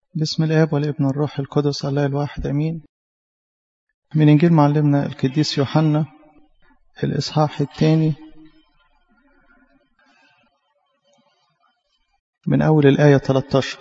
بسم الآب والابن والروح القدس الله الواحد أمين. من إنجيل معلمنا القديس يوحنا الإصحاح 2 من أول الآية 13.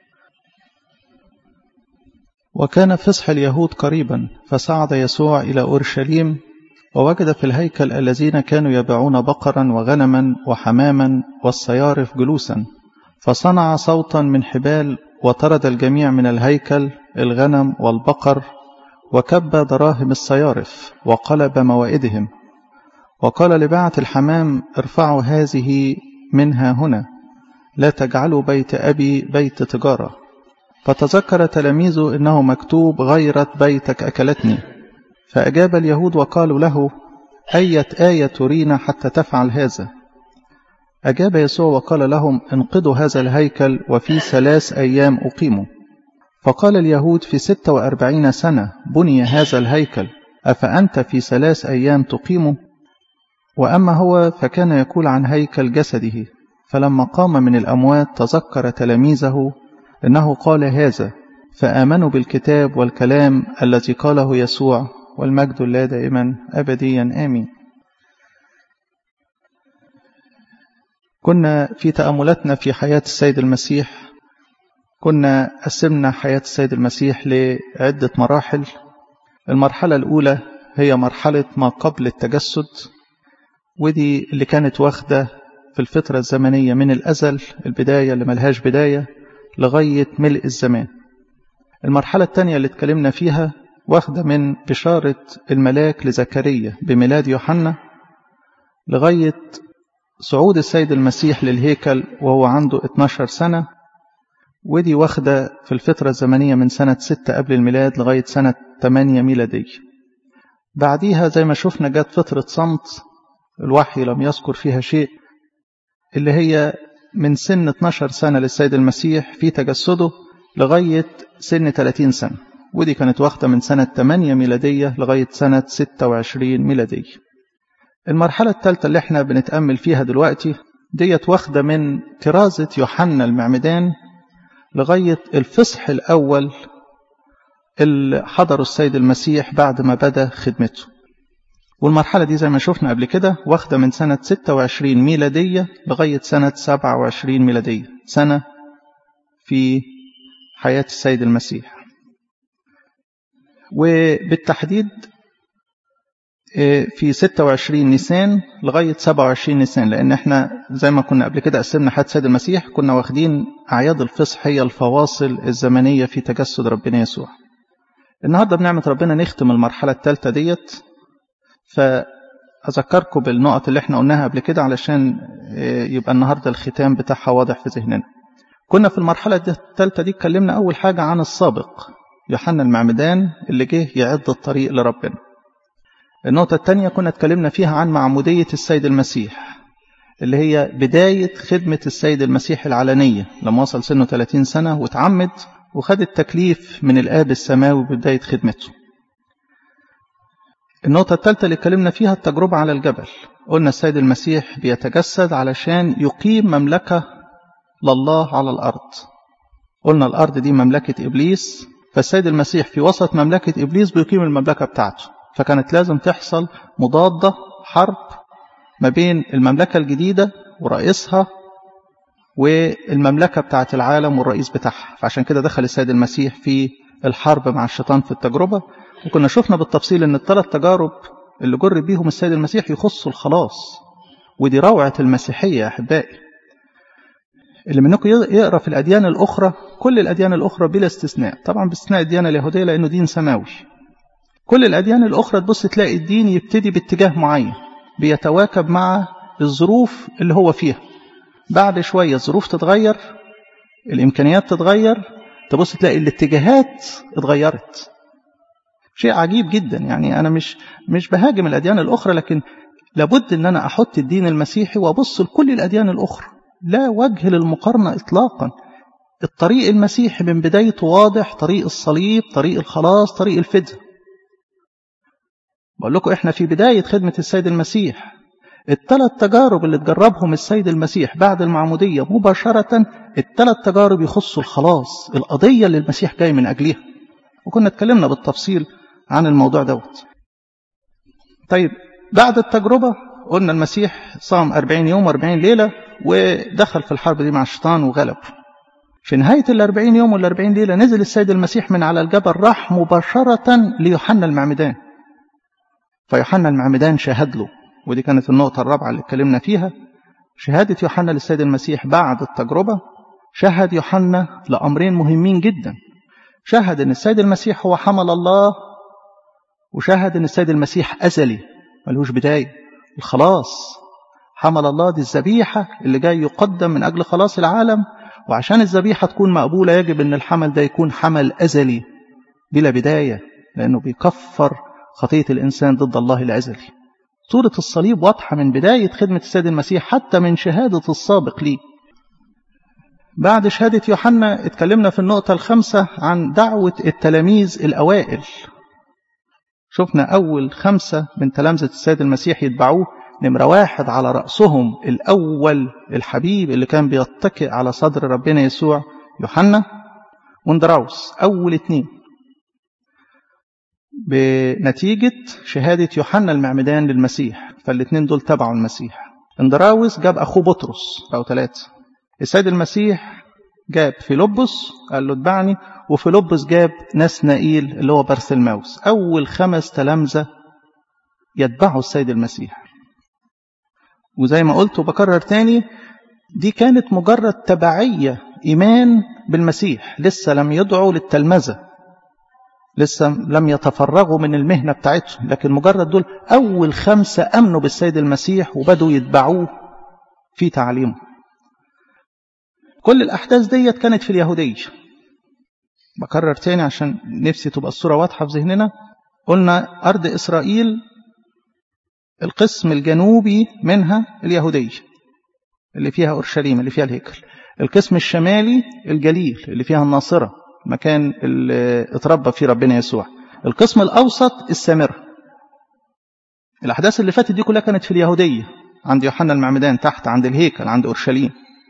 وكان فصح اليهود قريبا، فصعد يسوع إلى أورشليم، ووجد في الهيكل الذين كانوا يبيعون بقرا وغنما وحماما والصيارف جلوسا، فصنع صوتا من حبال وطرد الجميع من الهيكل، الغنم والبقر، وكب دراهم الصيارف وقلب موائدهم، وقال لباعة الحمام: ارفعوا هذه منها هنا، لا تجعلوا بيت أبي بيت تجارة. فتذكر تلاميذه إنه مكتوب: غيرة بيتك أكلتني. فأجاب اليهود وقالوا له: أية آية ترينا حتى تفعل هذا؟ أجاب يسوع وقال لهم: انقضوا هذا الهيكل وفي 3 أيام أقيمه. فقال اليهود: في 46 سنة بني هذا الهيكل، أفأنت في 3 أيام تقيمه؟ وأما هو فكان يقول عن هيكل جسده. فلما قام من الأموات تذكر تلاميذه إنه قال هذا، فآمنوا بالكتاب والكلام الذي قاله يسوع، والمجد لله دائما أبديا آمين. كنا في تأملاتنا في حياة السيد المسيح، كنا قسمنا حياة السيد المسيح لعدة مراحل. المرحلة الأولى هي مرحلة ما قبل التجسد، ودي اللي كانت واخدة في الفترة الزمنية من الأزل، البداية اللي ملهاش بداية لغاية ملء الزمان. المرحلة الثانية اللي اتكلمنا فيها واخدة من بشارة الملاك لزكريا بميلاد يوحنا لغاية صعود السيد المسيح للهيكل وهو عنده 12 سنة، ودي واخدة في الفترة الزمنية من سنة 6 قبل الميلاد لغاية سنة 8 ميلادية. بعديها زي ما شفنا جت فترة صمت، الوحي لم يذكر فيها شيء، اللي هي من سن 12 سنة للسيد المسيح في تجسده لغاية سن 30 سنة، ودي كانت واخدة من سنة 8 ميلادية لغاية سنة 26 ميلادية. المرحلة الثالثة اللي احنا بنتأمل فيها دلوقتي ديت واخدة من كرازة يوحنا المعمدان لغاية الفصح الأول اللي حضروا السيد المسيح بعد ما بدأ خدمته. والمرحلة دي زي ما شفنا قبل كده واخدة من سنة 26 ميلادية لغاية سنة 27 ميلادية، سنة في حياة السيد المسيح. وبالتحديد في 26 نيسان لغاية 27 نيسان، لأن احنا زي ما كنا قبل كده قسمنا حياة السيد المسيح كنا واخدين أعياد الفصح هي الفواصل الزمنية في تجسد ربنا يسوع. النهاردة بنعمة ربنا نختم المرحلة الثالثة ديت، فأذكركم بالنقط اللي احنا قلناها قبل كده علشان يبقى النهاردة الختام بتاعها واضح في ذهننا. كنا في المرحلة الثالثة دي اتكلمنا أول حاجة عن السابق يوحنا المعمدان اللي جه يعد الطريق لربنا. النقطة الثانية كنا اتكلمنا فيها عن معمودية السيد المسيح اللي هي بداية خدمة السيد المسيح العلنية لما وصل سنه 30 سنة وتعمد وخد التكليف من الآب السماوي بداية خدمته. النقطة الثالثة اللي اتكلمنا فيها التجربة على الجبل. قلنا السيد المسيح بيتجسد علشان يقيم مملكة لله على الأرض. قلنا الأرض دي مملكة إبليس، فالسيد المسيح في وسط مملكة إبليس بيقيم المملكة بتاعته، فكانت لازم تحصل مضادة، حرب ما بين المملكة الجديدة ورئيسها والمملكة بتاعت العالم والرئيس بتاعها. فعشان كده دخل السيد المسيح في الحرب مع الشيطان في التجربة. وكنا شفنا بالتفصيل ان ال3 تجارب اللي جرب بيهم السيد المسيح يخصوا الخلاص، ودي روعة المسيحية يا أحبائي. اللي منكم يقرأ في الأديان الأخرى، كل الأديان الأخرى بلا استثناء، طبعا باستثناء الديانة اليهودية لأنه دين سماوي، كل الأديان الأخرى تبص تلاقي الدين يبتدي باتجاه معين بيتواكب مع الظروف اللي هو فيها. بعد شوية الظروف تتغير، الإمكانيات تتغير، تبص تلاقي الاتجاهات اتغيرت. شيء عجيب جدا. يعني أنا مش بهاجم الأديان الأخرى، لكن لابد أن أنا أحط الدين المسيحي وأبص لكل الأديان الأخرى، لا وجه للمقارنة إطلاقا. الطريق المسيحي من بدايته واضح، طريق الصليب، طريق الخلاص، طريق الفداء. بقول لكم إحنا في بداية خدمة السيد المسيح الثلاث تجارب اللي تجربهم السيد المسيح بعد المعمودية مباشرة، الثلاث تجارب يخصوا الخلاص، القضية اللي المسيح جاي من أجلها، وكنا اتكلمنا بالتفصيل عن الموضوع دوت. طيب بعد التجربة قلنا المسيح صام 40 يوم و40 ليلة ودخل في الحرب دي مع الشيطان وغلب. في نهاية 40 يوم وال40 ليلة نزل السيد المسيح من على الجبل، راح مباشرة ليوحنا المعمدان، فيوحنا المعمدان شهد له، ودي كانت النقطة الرابعة اللي اتكلمنا فيها. شهادة يوحنا للسيد المسيح بعد التجربة. شهد يوحنا لأمرين مهمين جدا، شهد أن السيد المسيح هو حمل الله، وشهد أن السيد المسيح أزلي ملهوش بداية، الخلاص حمل الله دي الذبيحة اللي جاي يقدم من أجل خلاص العالم، وعشان الذبيحة تكون مقبولة يجب أن الحمل ده يكون حمل أزلي بلا بداية، لأنه بيكفر خطية الإنسان ضد الله الأزلي. صورة الصليب واضحة من بداية خدمة السيد المسيح، حتى من شهادة السابق ليه. بعد شهادة يوحنا اتكلمنا في النقطة الخامسة عن دعوة التلاميذ الأوائل. شفنا أول 5 من تلامذة السيد المسيح يتبعوه، نمرة 1 على رأسهم الأول الحبيب اللي كان بيتكئ على صدر ربنا يسوع يوحنا، واندراوس أول 2 بنتيجة شهادة يوحنا المعمدان للمسيح، فالاثنين دول تبعوا المسيح. اندراوس جاب أخوه بطرس أو 3. السيد المسيح جاب فيلبس قال له اتبعني، وفيلبس جاب نسنائيل اللي هو برثلماوس، أول 5 تلامذة يتبعوا السيد المسيح. وزي ما قلت وبكرر تاني، دي كانت مجرد تبعية إيمان بالمسيح، لسه لم يدعوا للتلمذة، لسه لم يتفرغوا من المهنة بتاعتهم، لكن مجرد دول أول 5 أمنوا بالسيد المسيح وبدوا يتبعوه في تعليمه. كل الأحداث ديت كانت في اليهودية. بكرر تاني عشان نفسي تبقى الصورة واضحة في ذهننا. قلنا أرض إسرائيل القسم الجنوبي منها اليهودية اللي فيها أورشليم اللي فيها الهيكل، القسم الشمالي الجليل اللي فيها الناصرة مكان اللي اتربى فيه ربنا يسوع، القسم الأوسط السامرة. الأحداث اللي فاتت دي كلها كانت في اليهودية، عند يوحنا المعمدان تحت عند الهيكل عند أورشليم.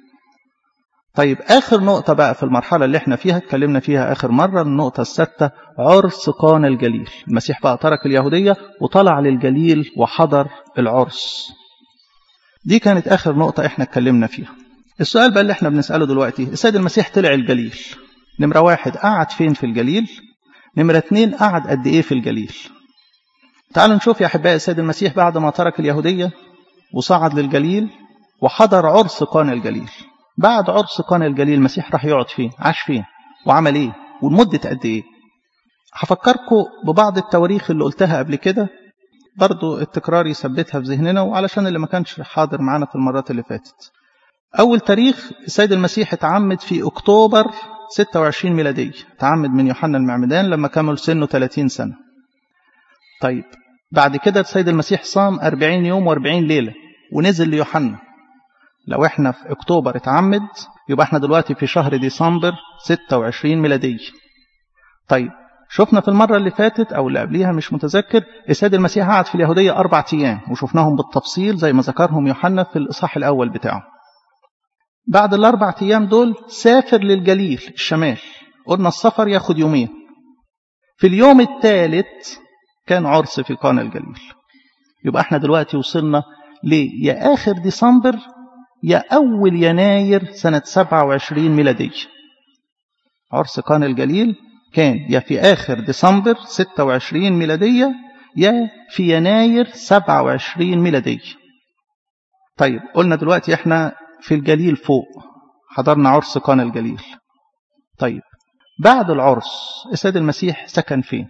طيب آخر نقطة بقى في المرحلة اللي احنا فيها اتكلمنا فيها آخر مرة، النقطة السادسة، عرس قانا الجليل. المسيح بقى ترك اليهودية وطلع للجليل وحضر العرس. دي كانت آخر نقطة احنا اتكلمنا فيها. السؤال بقى اللي احنا بنسأله دلوقتي، السيد المسيح طلع الجليل، نمرة 1 قعد فين في الجليل؟ نمرة 2 قعد قد ايه في الجليل؟ تعالوا نشوف يا أحبائي السيد المسيح بعد ما ترك اليهودية وصعد للجليل وحضر عرس قانا الجليل. بعد عرس قانا الجليل المسيح راح يقعد فين؟ عاش فين؟ وعمل ايه؟ والمدة قد ايه؟ هفكركم ببعض التواريخ اللي قلتها قبل كده، برضو التكرار يثبتها في ذهننا، وعلشان اللي ما كانش حاضر معانا في المرات اللي فاتت. أول تاريخ السيد المسيح اتعمد في أكتوبر 26 ميلادية، اتعمد من يوحنا المعمدان لما كمل سنه 30 سنة. طيب بعد كده السيد المسيح صام 40 يوم و40 ليلة ونزل ليوحنا. لو احنا في أكتوبر اتعمد يبقى احنا دلوقتي في شهر ديسمبر 26 ميلادية. طيب شفنا في المرة اللي فاتت أو اللي قبليها مش متذكر، السيد المسيح قعد في اليهودية 4 أيام وشفناهم بالتفصيل زي ما ذكرهم يوحنا في الإصحاح الأول بتاعه. بعد ال4 أيام دول سافر للجليل الشمال، قلنا السفر ياخد 2 يوم. في اليوم الثالث كان عرس في قانا الجليل. يبقى احنا دلوقتي وصلنا يا آخر ديسمبر يا أول يناير سنة 27 ميلادية. عرس قانا الجليل كان يا في آخر ديسمبر 26 ميلادية يا في يناير 27 ميلادية. طيب قلنا دلوقتي احنا في الجليل فوق، حضرنا عرس قانا الجليل. طيب بعد العرس السيد المسيح سكن فين؟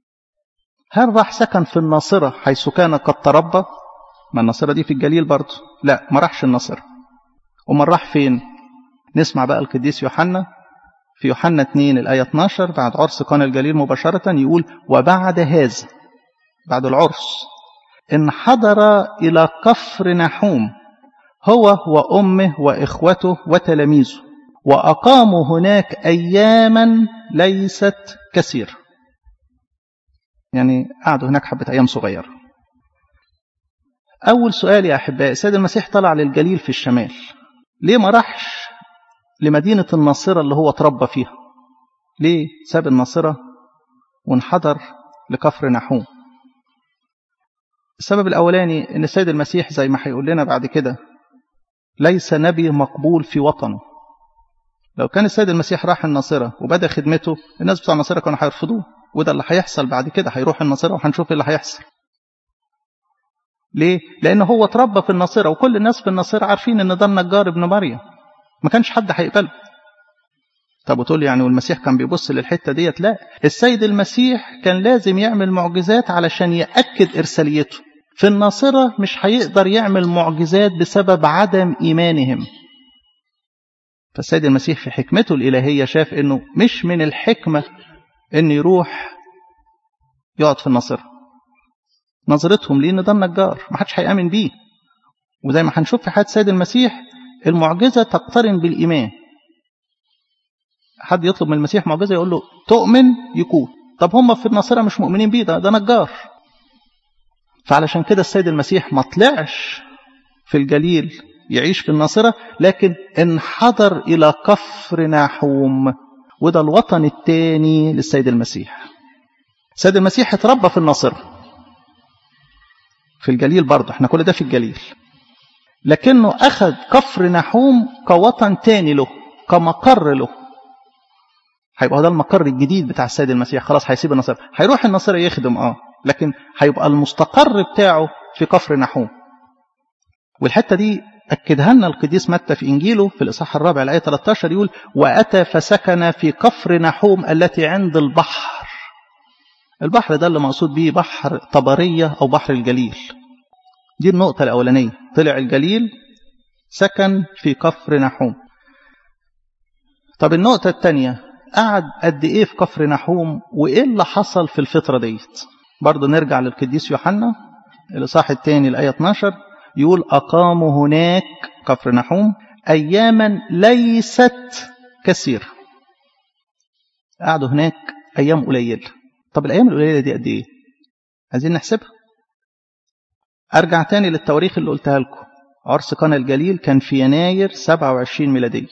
هل راح سكن في الناصرة حيث كان قد تربى؟ ما الناصرة دي في الجليل برضه؟ لا، ما راحش الناصرة. وما راح فين؟ نسمع بقى القديس يوحنا في يوحنا 2 الآية 12 بعد عرس قانا الجليل مباشرة يقول: وبعد هذا بعد العرس انحدر إلى كفر نحوم هو وأمه وإخوته وتلاميذه، وأقاموا هناك أياما ليست كثير. يعني قعدوا هناك حبة أيام صغيرة. أول سؤال يا أحبائي، السيد المسيح طلع للجليل في الشمال، ليه ما راحش لمدينة الناصرة اللي هو تربى فيها؟ ليه ساب الناصرة وانحدر لكفر نحوم؟ السبب الأولاني إن السيد المسيح زي ما هيقول لنا بعد كده ليس نبي مقبول في وطنه. لو كان السيد المسيح راح الناصرة وبدأ خدمته، الناس بتوع الناصرة كانوا هيرفضوه، وده اللي هيحصل بعد كده. هيروح الناصرة وهنشوف اللي هيحصل. ليه؟ لأن هو اتربى في الناصرة، وكل الناس في الناصرة عارفين إن ده النجار ابن مريم، ما كانش حد هيقبله. طب وتقول يعني والمسيح كان بيبص للحتة ديت؟ لا، السيد المسيح كان لازم يعمل معجزات علشان يأكد إرساليته. في الناصرة مش هيقدر يعمل معجزات بسبب عدم إيمانهم. فالسيد المسيح في حكمته الإلهية شاف إنه مش من الحكمة إن يروح يقعد في الناصرة. نظرتهم ليه إن ده النجار، ما حدش هيآمن بيه. وزي ما هنشوف في حياة السيد المسيح، المعجزة تقترن بالإيمان. حد يطلب من المسيح معجزة يقول له تؤمن يكون. طب هم في الناصرة مش مؤمنين بيه، ده نجار. فعلشان كده السيد المسيح ما طلعش في الجليل يعيش في الناصرة، لكن انحدر إلى كفر نحوم، وده الوطن الثاني للسيد المسيح. السيد المسيح اتربى في الناصرة، في الجليل برضه، احنا كل ده في الجليل، لكنه أخذ كفر نحوم كوطن تاني له، كمقر له. هيبقى ده المقر الجديد بتاع السيد المسيح. خلاص هيسيب الناصرة، هيروح الناصرة يخدم لكن هيبقى المستقر بتاعه في كفر نحوم. والحتة دي أكدها لنا القديس متى في إنجيله في الإصحاح 4 الآية 13، يقول وأتى فسكن في كفر نحوم التي عند البحر. البحر ده اللي مقصود به بحر طبرية أو بحر الجليل. دي النقطة الأولانية، طلع الجليل سكن في كفر نحوم. طب النقطة الثانية، قعد قد إيه في كفر نحوم، وإيه اللي حصل في الفترة ديت؟ برضو نرجع للقديس يوحنا الإصحاح الثاني الآية 12، يقول أقاموا هناك كفر نحوم أياما ليست كثيرة. قعدوا هناك أيام قليلة. طب الأيام القليلة دي قد إيه؟ عايزين نحسبها. أرجع تاني للتواريخ اللي قلتها لكم. عرس قنا الجليل كان في يناير 27 ميلادية،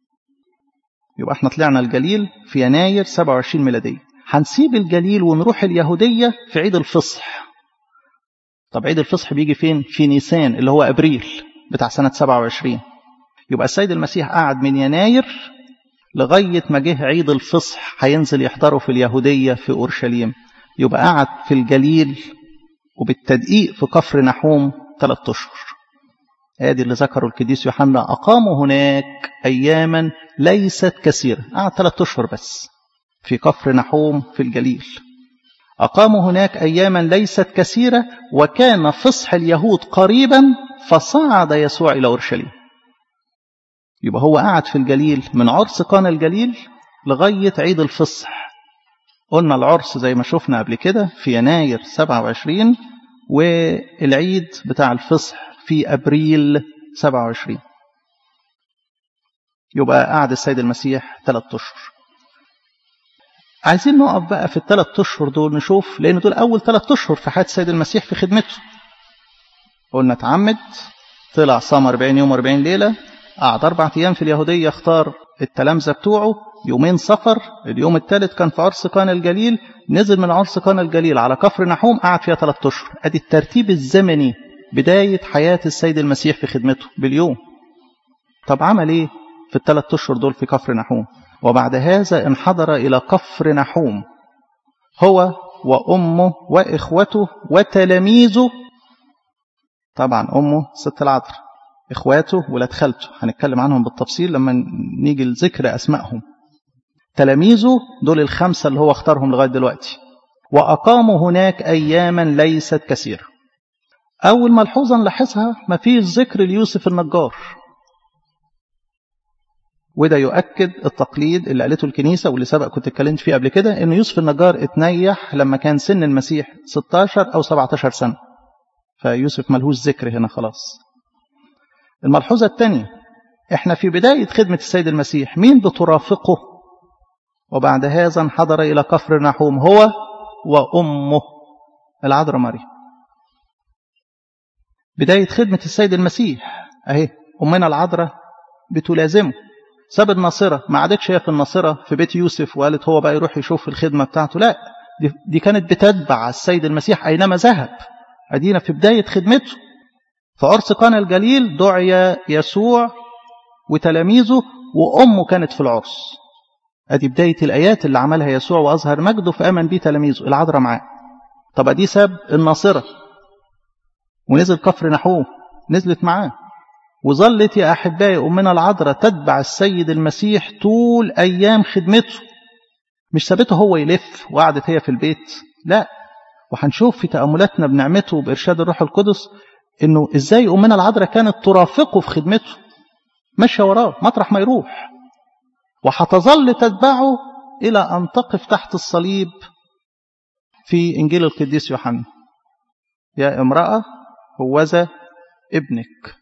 يبقى احنا طلعنا الجليل في يناير 27 ميلادية. هنسيب الجليل ونروح اليهودية في عيد الفصح. طب عيد الفصح بيجي فين؟ في نيسان اللي هو أبريل بتاع سنة 27. يبقى السيد المسيح قعد من يناير لغاية ما جه عيد الفصح هينزل يحضره في اليهودية في أورشليم. يبقى قعد في الجليل وبالتدقيق في كفر نحوم 3 أشهر. هذه اللي ذكروا القديس يوحنا، أقاموا هناك أياما ليست كثيرة. قعد 3 أشهر بس في كفر نحوم في الجليل. أقاموا هناك أياما ليست كثيرة، وكان فصح اليهود قريبا فصعد يسوع إلى أورشليم. يبقى هو قعد في الجليل من عرس قانا الجليل لغاية عيد الفصح. قلنا العرس زي ما شفنا قبل كده في يناير 27، والعيد بتاع الفصح في أبريل 27. يبقى قعد السيد المسيح 3 أشهر. عايزين نقف بقى في ال3 أشهر دول نشوف، لأن دول أول 3 أشهر في حياة السيد المسيح في خدمته. قلنا اتعمد، طلع صام 40 يوم 40 ليلة، قعد 4 أيام في اليهودية، اختار التلامذة بتوعه، يومين سفر، اليوم الثالث كان في عرس قانا الجليل، نزل من عرس قانا الجليل على كفر نحوم، قعد فيها 3 أشهر. ادي الترتيب الزمني بداية حياة السيد المسيح في خدمته باليوم. طب عمل ايه في ال3 أشهر دول في كفر نحوم؟ وبعد هذا انحدر إلى كفر نحوم هو وأمه وإخوته وتلاميذه. طبعا أمه ست العذراء، إخواته ولاد خالته هنتكلم عنهم بالتفصيل لما نيجي لذكر أسمائهم. تلاميذه دول ال5 اللي هو اختارهم لغاية دلوقتي. وأقاموا هناك أياما ليست كثيرة. أول ملحوظة نلاحظها، مفيش ذكر ليوسف النجار، وده يؤكد التقليد اللي قالته الكنيسة واللي سبق كنت اتكلمت فيه قبل كده، إن يوسف النجار اتنيح لما كان سن المسيح 16 أو 17 سنة، فيوسف ملهوش ذكر هنا خلاص. الملحوظة الثانية، احنا في بداية خدمة السيد المسيح مين بترافقه؟ وبعد هذا انحدر إلى كفر نحوم هو وأمه العذراء مريم. بداية خدمة السيد المسيح اهي أمنا العذراء بتلازمه. ساب الناصرة، ما عادتش هي في الناصرة في بيت يوسف وقالت هو بقى يروح يشوف الخدمة بتاعته، لا دي كانت بتتبع السيد المسيح أينما ذهب. أدينا في بداية خدمته. في عرس قانا الجليل دعي يسوع وتلاميذه وأمه كانت في العرس. أدي بداية الآيات اللي عملها يسوع وأظهر مجده فآمن بيه تلاميذه العذراء معاه. طب أدي ساب الناصرة ونزل كفر نحوم، نزلت معاه، وظلت يا أحبائي أمنا العذراء تتبع السيد المسيح طول أيام خدمته. مش سابته هو يلف وقعدت هي في البيت، لا. وهنشوف في تأملاتنا بنعمته وبإرشاد الروح القدس إنه إزاي أمنا العذراء كانت ترافقه في خدمته، ماشية وراه مطرح ما يروح، وهتظل تتبعه إلى أن تقف تحت الصليب في إنجيل القديس يوحنا: يا امرأة هوذا ابنك.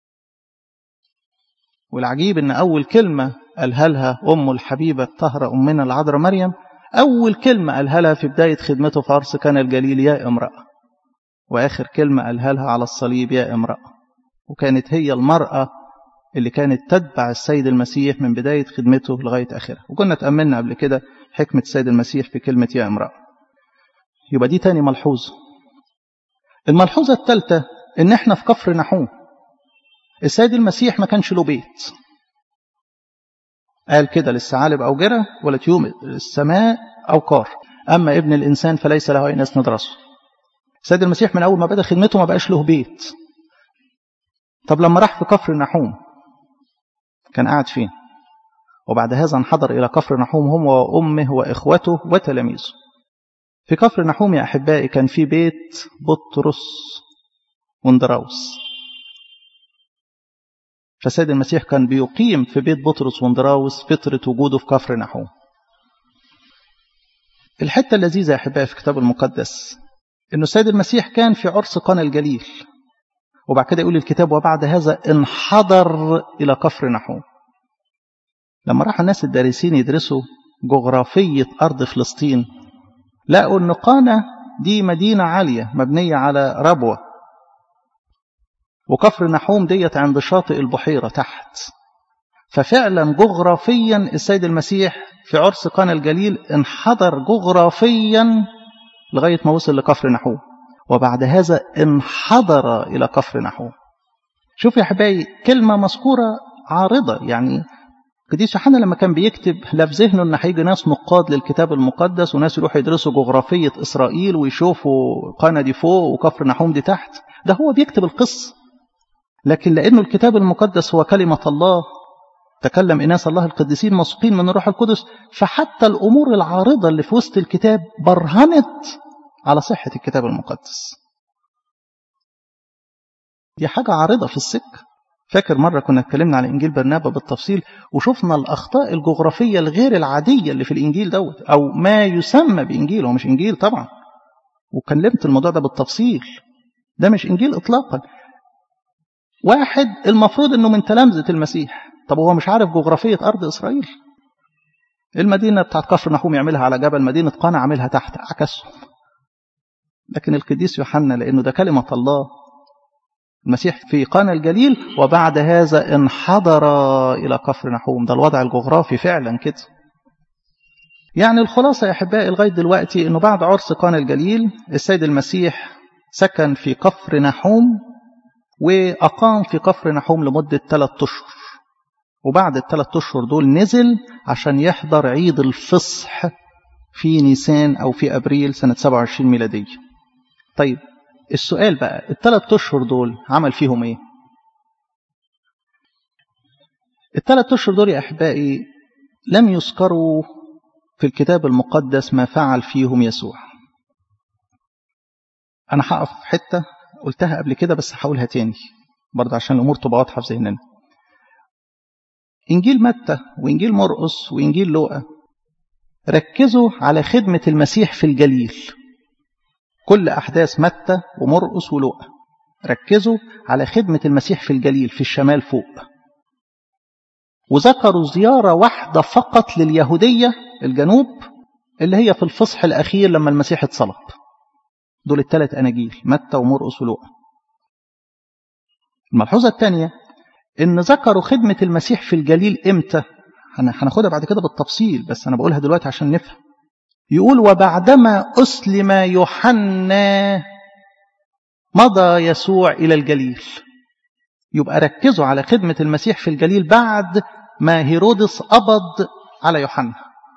والعجيب إن أول كلمة قالها لها أم الحبيبة الطاهرة أمنا العذراء مريم، أول كلمة قالها لها في بداية خدمته في عرس قانا الجليل: يا امرأة. وآخر كلمة قالها لها على الصليب: يا امرأة. وكانت هي المرأة اللي كانت تتبع السيد المسيح من بداية خدمته لغاية آخرها. وكنا تأملنا قبل كده حكمة السيد المسيح في كلمة يا امرأة. يبقى دي تاني ملحوظة. الملحوظة الثالثة إن احنا في كفر نحوم. السيد المسيح ما كانش له بيت، قال كده: للثعالب أوجرة ولطيور السماء أوقار، أما ابن الإنسان فليس له أين يسند راسه. السيد المسيح من أول ما بدأ خدمته ما بقاش له بيت. طب لما راح في كفر نحوم كان قاعد فين؟ وبعد هذا انحدر إلى كفر نحوم هو وأمه وإخوته وتلاميذه. في كفر نحوم يا أحبائي كان في بيت بطرس وندراوس. فالسيد المسيح كان بيقيم في بيت بطرس وندراوس فترة وجوده في كفر نحوم. الحتة اللذيذة يا أحبائي في الكتاب المقدس إنه السيد المسيح كان في عرس قانا الجليل، وبعد كده يقول الكتاب: وبعد هذا انحدر إلى كفر نحوم. لما راح الناس الدارسين يدرسوا جغرافية أرض فلسطين لقوا أن قانا دي مدينة عالية مبنية على ربوة، وكفر نحوم ديت عند شاطئ البحيرة تحت. ففعلا جغرافيا السيد المسيح في عرس قانا الجليل انحدر جغرافيا لغاية ما وصل لكفر نحوم، وبعد هذا انحدر إلى كفر نحوم. شوف يا حبايبي كلمة مذكورة عارضة. يعني القديس يوحنا لما كان بيكتب لا في ذهنه ان هيجي ناس نقاد للكتاب المقدس وناس يروحوا يدرسوا جغرافية إسرائيل ويشوفوا قانا دي فوق وكفر نحوم دي تحت، ده هو بيكتب القصة. لكن لأنه الكتاب المقدس هو كلمة الله، تكلم إناس الله القديسين مسوقين من الروح القدس، فحتى الأمور العارضة اللي في وسط الكتاب برهنت على صحة الكتاب المقدس. دي حاجة عارضة في السكة. فاكر مرة كنا اتكلمنا على إنجيل برنابا بالتفصيل وشوفنا الأخطاء الجغرافية الغير العادية اللي في الإنجيل دوت، أو ما يسمى بإنجيل، هو مش إنجيل طبعا، وكلمت الموضوع ده بالتفصيل. ده مش إنجيل إطلاقا. واحد المفروض أنه من تلامذة المسيح، طب هو مش عارف جغرافية أرض إسرائيل؟ المدينة بتاعت كفر نحوم يعملها على جبل، مدينة قانا عملها تحت، عكسهم. لكن القديس يوحنا لأنه ده كلمة الله، المسيح في قانا الجليل وبعد هذا انحدر إلى كفر نحوم، ده الوضع الجغرافي فعلا كده. يعني الخلاصة يا أحبائي لغاية دلوقتي أنه بعد عرس قانا الجليل السيد المسيح سكن في كفر نحوم، وأقام في كفر نحوم لمدة 3 أشهر، وبعد ال3 أشهر دول نزل عشان يحضر عيد الفصح في نيسان أو في أبريل سنة 27 ميلادية. طيب السؤال بقى، ال3 أشهر دول عمل فيهم ايه؟ ال3 أشهر دول يا أحبائي لم يذكروا في الكتاب المقدس ما فعل فيهم يسوع. أنا هقف حتة قلتها قبل كده بس هقولها تاني برضه عشان الأمور تبقى واضحة في ذهننا. إنجيل متى وإنجيل مرقس وإنجيل لوقا ركزوا على خدمة المسيح في الجليل. كل أحداث متى ومرقس ولوقا ركزوا على خدمة المسيح في الجليل في الشمال فوق، وذكروا زيارة واحدة فقط لليهودية الجنوب اللي هي في الفصح الأخير لما المسيح اتصلب. دول ال3 أناجيل متى ومرقس ولوقا. الملحوظة الثانية إن ذكروا خدمة المسيح في الجليل إمتى؟ هناخدها بعد كده بالتفصيل، بس أنا بقولها دلوقتي عشان نفهم. يقول وبعدما أسلم يوحنا مضى يسوع إلى الجليل. يبقى ركزوا على خدمة المسيح في الجليل بعد ما هيرودس قبض على يوحنا.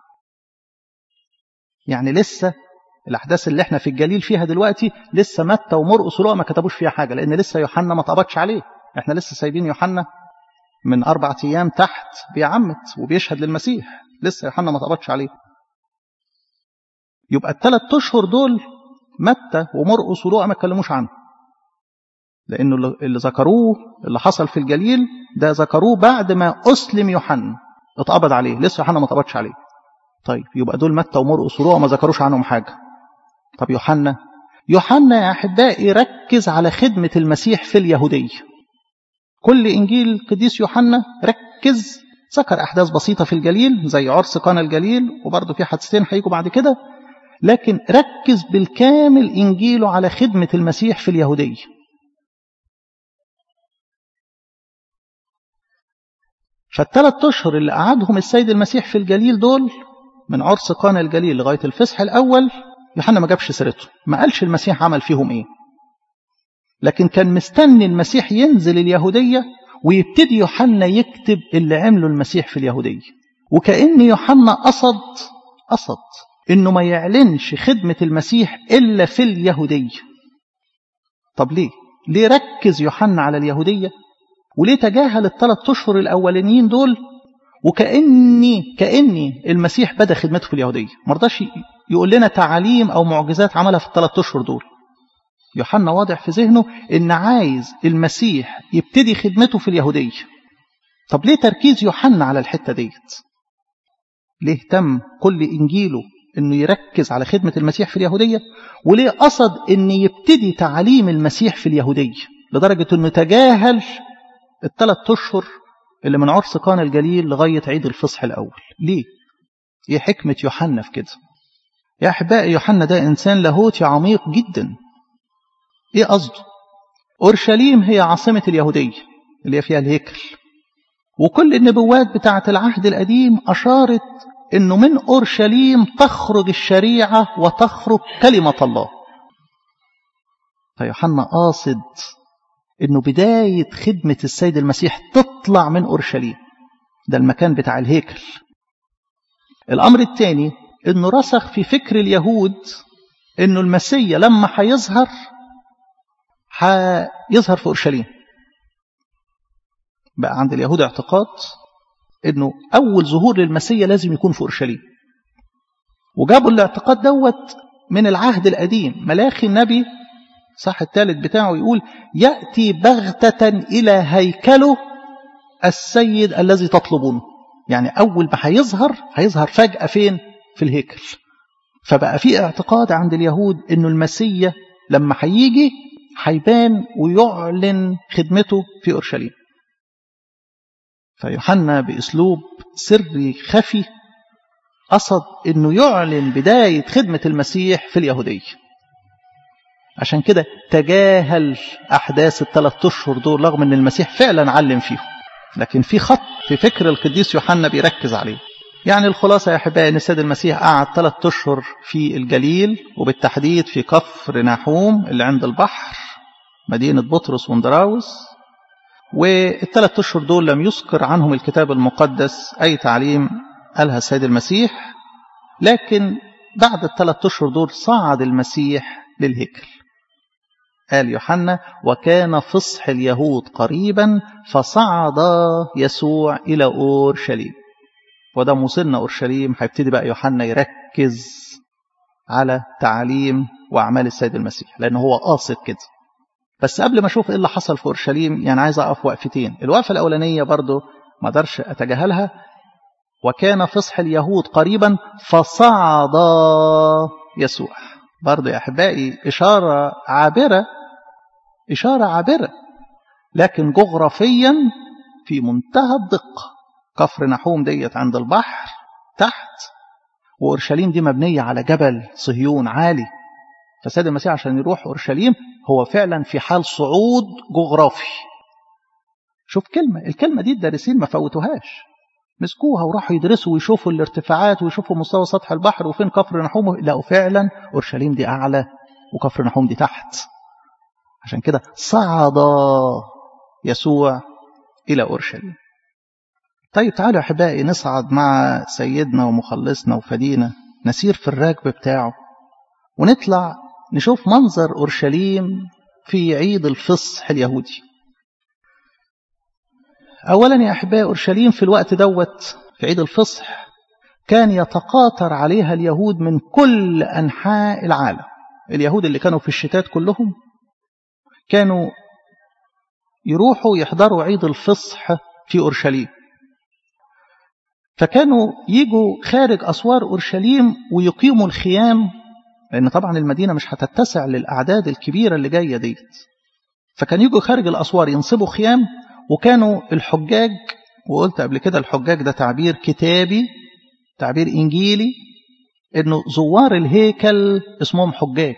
يعني لسه الأحداث اللي احنا في الجليل فيها دلوقتي لسه متى ومرقس ولوقا ما كتبوش فيها حاجة، لأن لسه يوحنا ما اتقبضش عليه. احنا لسه سايبين يوحنا من 4 أيام تحت بيعمت وبيشهد للمسيح، لسه يوحنا ما اتقبضش عليه. يبقى ال3 أشهر دول متى ومرقس ولوقا ما اتكلموش عنه، لأنه اللي ذكروه اللي حصل في الجليل ده ذكروه بعد ما أسلم يوحنا، اتقبض عليه، لسه يوحنا ما اتقبضش عليه. طيب يبقى دول متى ومرقس ولوقا ما ذكروش عنهم حاجة. طب يوحنا يا أحبائي ركز على خدمة المسيح في اليهودية. كل إنجيل قديس يوحنا ركز، ذكر أحداث بسيطة في الجليل زي عرس قانا الجليل، وبرضه في حادثتين هيجوا بعد كده، لكن ركز بالكامل إنجيله على خدمة المسيح في اليهودية. ف3 أشهر اللي قعدهم السيد المسيح في الجليل دول من عرس قانا الجليل لغاية الفصح الأول، يوحنا ما جابش سيرته، ما قالش المسيح عمل فيهم إيه، لكن كان مستني المسيح ينزل اليهودية ويبتدي يوحنا يكتب اللي عمله المسيح في اليهودية. وكأن يوحنا قصد إنه ما يعلنش خدمة المسيح إلا في اليهودية. طب ليه ركز يوحنا على اليهودية؟ وليه تجاهل ال3 أشهر الأولانيين دول؟ كأني المسيح بدأ خدمته في اليهودية، مرضاش يقول لنا تعاليم أو معجزات عملها في ال3 أشهر دول. يوحنا واضح في ذهنه إن عايز المسيح يبتدي خدمته في اليهودية. طب ليه تركيز يوحنا على الحتة ديت؟ ليه تم كل إنجيله إنه يركز على خدمة المسيح في اليهودية؟ وليه قصد إن يبتدي تعليم المسيح في اليهودية لدرجة إنه تجاهل ال3 أشهر اللي من عرس قانا الجليل لغاية عيد الفصح الأول؟ ليه؟ إيه حكمة يوحنا في كده؟ يا أحبائي يوحنا ده إنسان لاهوتي عميق جدا. إيه قصده؟ أورشليم هي عاصمة اليهودية اللي هي فيها الهيكل، وكل النبوات بتاعة العهد القديم أشارت إنه من أورشليم تخرج الشريعة وتخرج كلمة الله. فيوحنا قاصد إنه بداية خدمة السيد المسيح تطلع من أورشليم، ده المكان بتاع الهيكل. الأمر الثاني إنه رسخ في فكر اليهود إنه المسيح لما هيظهر في أورشليم. بقى عند اليهود اعتقاد إنه أول ظهور للمسيح لازم يكون في أورشليم، وجابوا الاعتقاد دوت من العهد القديم. ملاخي النبي صح الثالث بتاعه يقول يأتي بغتة إلى هيكله السيد الذي تطلبونه. يعني أول ما هيظهر فجأة فين؟ في الهيكل. فبقى في اعتقاد عند اليهود إنه المسيح لما هيجي هيبان ويعلن خدمته في أورشليم. فيوحنا بأسلوب سري خفي قصد إنه يعلن بداية خدمة المسيح في اليهودية. عشان كده تجاهل أحداث ال3 أشهر دول رغم أن المسيح فعلا علم فيهم، لكن في خط في فكر القديس يوحنا بيركز عليه. يعني الخلاصة يا أحبائي أن السيد المسيح قعد 3 أشهر في الجليل، وبالتحديد في كفر ناحوم اللي عند البحر مدينة بطرس وندراوس. وال3 أشهر دول لم يذكر عنهم الكتاب المقدس أي تعليم قالها السيد المسيح، لكن بعد ال3 أشهر دول صعد المسيح للهيكل. قال يوحنا وكان فصح اليهود قريبا فصعد يسوع إلى أورشليم. وده وصلنا أورشليم هيبتدي بقى يوحنا يركز على تعاليم وأعمال السيد المسيح، لأنه هو قاصد كده. بس قبل ما أشوف إيه اللي حصل في أورشليم يعني عايز أقف وقفتين. الوقفة الأولانية برضو ما أقدرش أتجاهلها، وكان فصح اليهود قريبا فصعد يسوع. برضو يا أحبائي إشارة عابرة، لكن جغرافيا في منتهى الدقة. كفر ناحوم ديت عند البحر تحت، وأورشليم دي مبنية على جبل صهيون عالي. فسيد المسيح عشان يروح أورشليم هو فعلا في حال صعود جغرافي، شوف الكلمة دي الدارسين ما فوتوهاش، مسكوها وراحوا يدرسوا ويشوفوا الارتفاعات ويشوفوا مستوى سطح البحر وفين كفر نحوم، لقوا فعلا أورشليم دي أعلى وكفر نحوم دي تحت. عشان كده صعد يسوع إلى أورشليم. طيب تعالوا أحبائي نصعد مع سيدنا ومخلصنا وفدينا، نسير في الراكب بتاعه ونطلع نشوف منظر أورشليم في عيد الفصح اليهودي. أولا يا أحبائي، أورشليم في الوقت دوت في عيد الفصح كان يتقاطر عليها اليهود من كل أنحاء العالم. اليهود اللي كانوا في الشتات كلهم كانوا يروحوا يحضروا عيد الفصح في أورشليم، فكانوا يجوا خارج أسوار أورشليم ويقيموا الخيام، لأن طبعا المدينة مش هتتسع للأعداد الكبيرة اللي جاية ديت، فكان يجوا خارج الأسوار ينصبوا خيام. وكانوا الحجاج، وقلت قبل كده الحجاج ده تعبير كتابي تعبير إنجيلي، إنه زوار الهيكل اسمهم حجاج،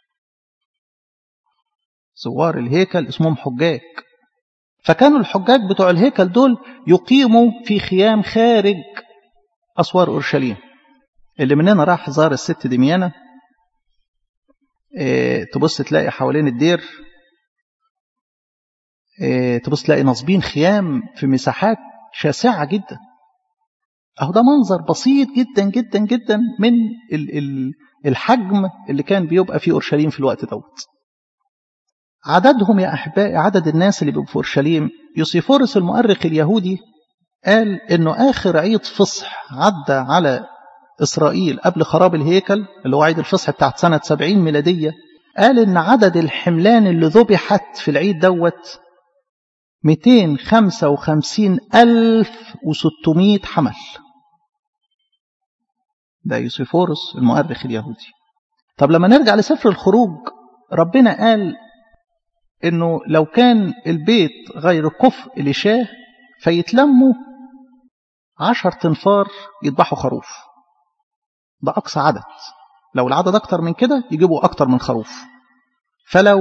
زوار الهيكل اسمهم حجاج. فكانوا الحجاج بتوع الهيكل دول يقيموا في خيام خارج أسوار أورشليم. اللي مننا راح زار الست دميانة، تبص تلاقي حوالين الدير، تبص تلاقي نصبين خيام في مساحات شاسعة جدا. أهو ده منظر بسيط جدا جدا جدا من الحجم اللي كان بيبقى في أورشليم في الوقت دوت. عددهم يا أحبائي، عدد الناس اللي بيبقوا في أورشليم، يوسيفورس المؤرخ اليهودي قال إنه آخر عيد فصح عدى على إسرائيل قبل خراب الهيكل اللي هو عيد الفصح بتاعت سنة 70 ميلادية، قال إن عدد الحملان اللي ذبحت في العيد دوت 255,600 حمل. ده يوسيفورس المؤرخ اليهودي. طب لما نرجع لسفر الخروج، ربنا قال إنه لو كان البيت غير كفء لشاه فيتلموا 10 تنفار يذبحوا خروف، ده أقصى عدد. لو العدد أكتر من كده يجيبوا أكتر من خروف. فلو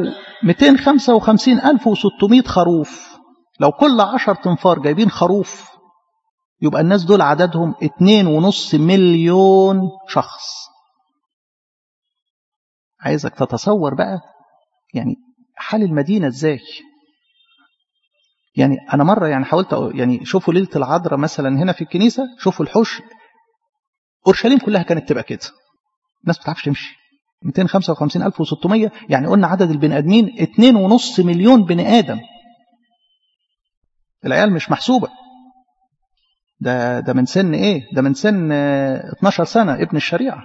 255,600 خروف، لو كل 10 تنفار جايبين خروف، يبقى الناس دول عددهم 2.5 مليون شخص. عايزك تتصور بقى يعني حال المدينة ازاي. يعني أنا مرة يعني حاولت يعني شوفوا ليلة العذراء مثلا هنا في الكنيسة، شوفوا الحوش، أورشليم كلها كانت تبقى كده، الناس بتعرفش تمشي. 255,600 يعني قلنا عدد البني آدمين 2.5 مليون بني آدم. العيال مش محسوبة، ده من سن ايه؟ ده من سن 12 سنة ابن الشريعة.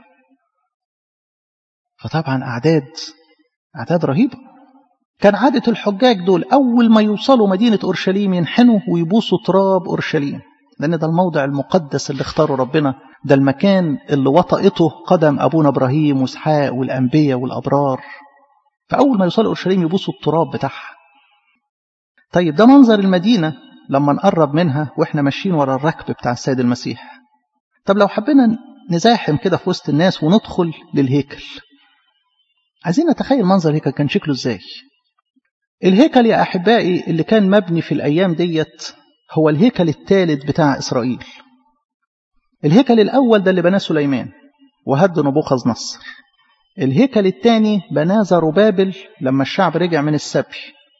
فطبعا أعداد رهيبة. كان عادة الحجاج دول أول ما يوصلوا مدينة أورشليم ينحنوا ويبوسوا تراب أورشليم، لأن ده الموضع المقدس اللي اختاره ربنا، ده المكان اللي وطئته قدم أبونا إبراهيم وإسحاق والأنبياء والأبرار. فأول ما يوصلوا أورشليم يبوسوا التراب بتاعها. طيب ده منظر المدينة لما نقرب منها وإحنا ماشيين ورا الركب بتاع السيد المسيح. طب لو حبينا نزاحم كده في وسط الناس وندخل للهيكل، عايزين نتخيل منظر الهيكل كان شكله إزاي. الهيكل يا أحبائي اللي كان مبني في الأيام ديت هو الهيكل الثالث بتاع إسرائيل. الهيكل الأول ده اللي بناه سليمان وهد نبوخذ نصر. الهيكل الثاني بناه زربابل لما الشعب رجع من السبي.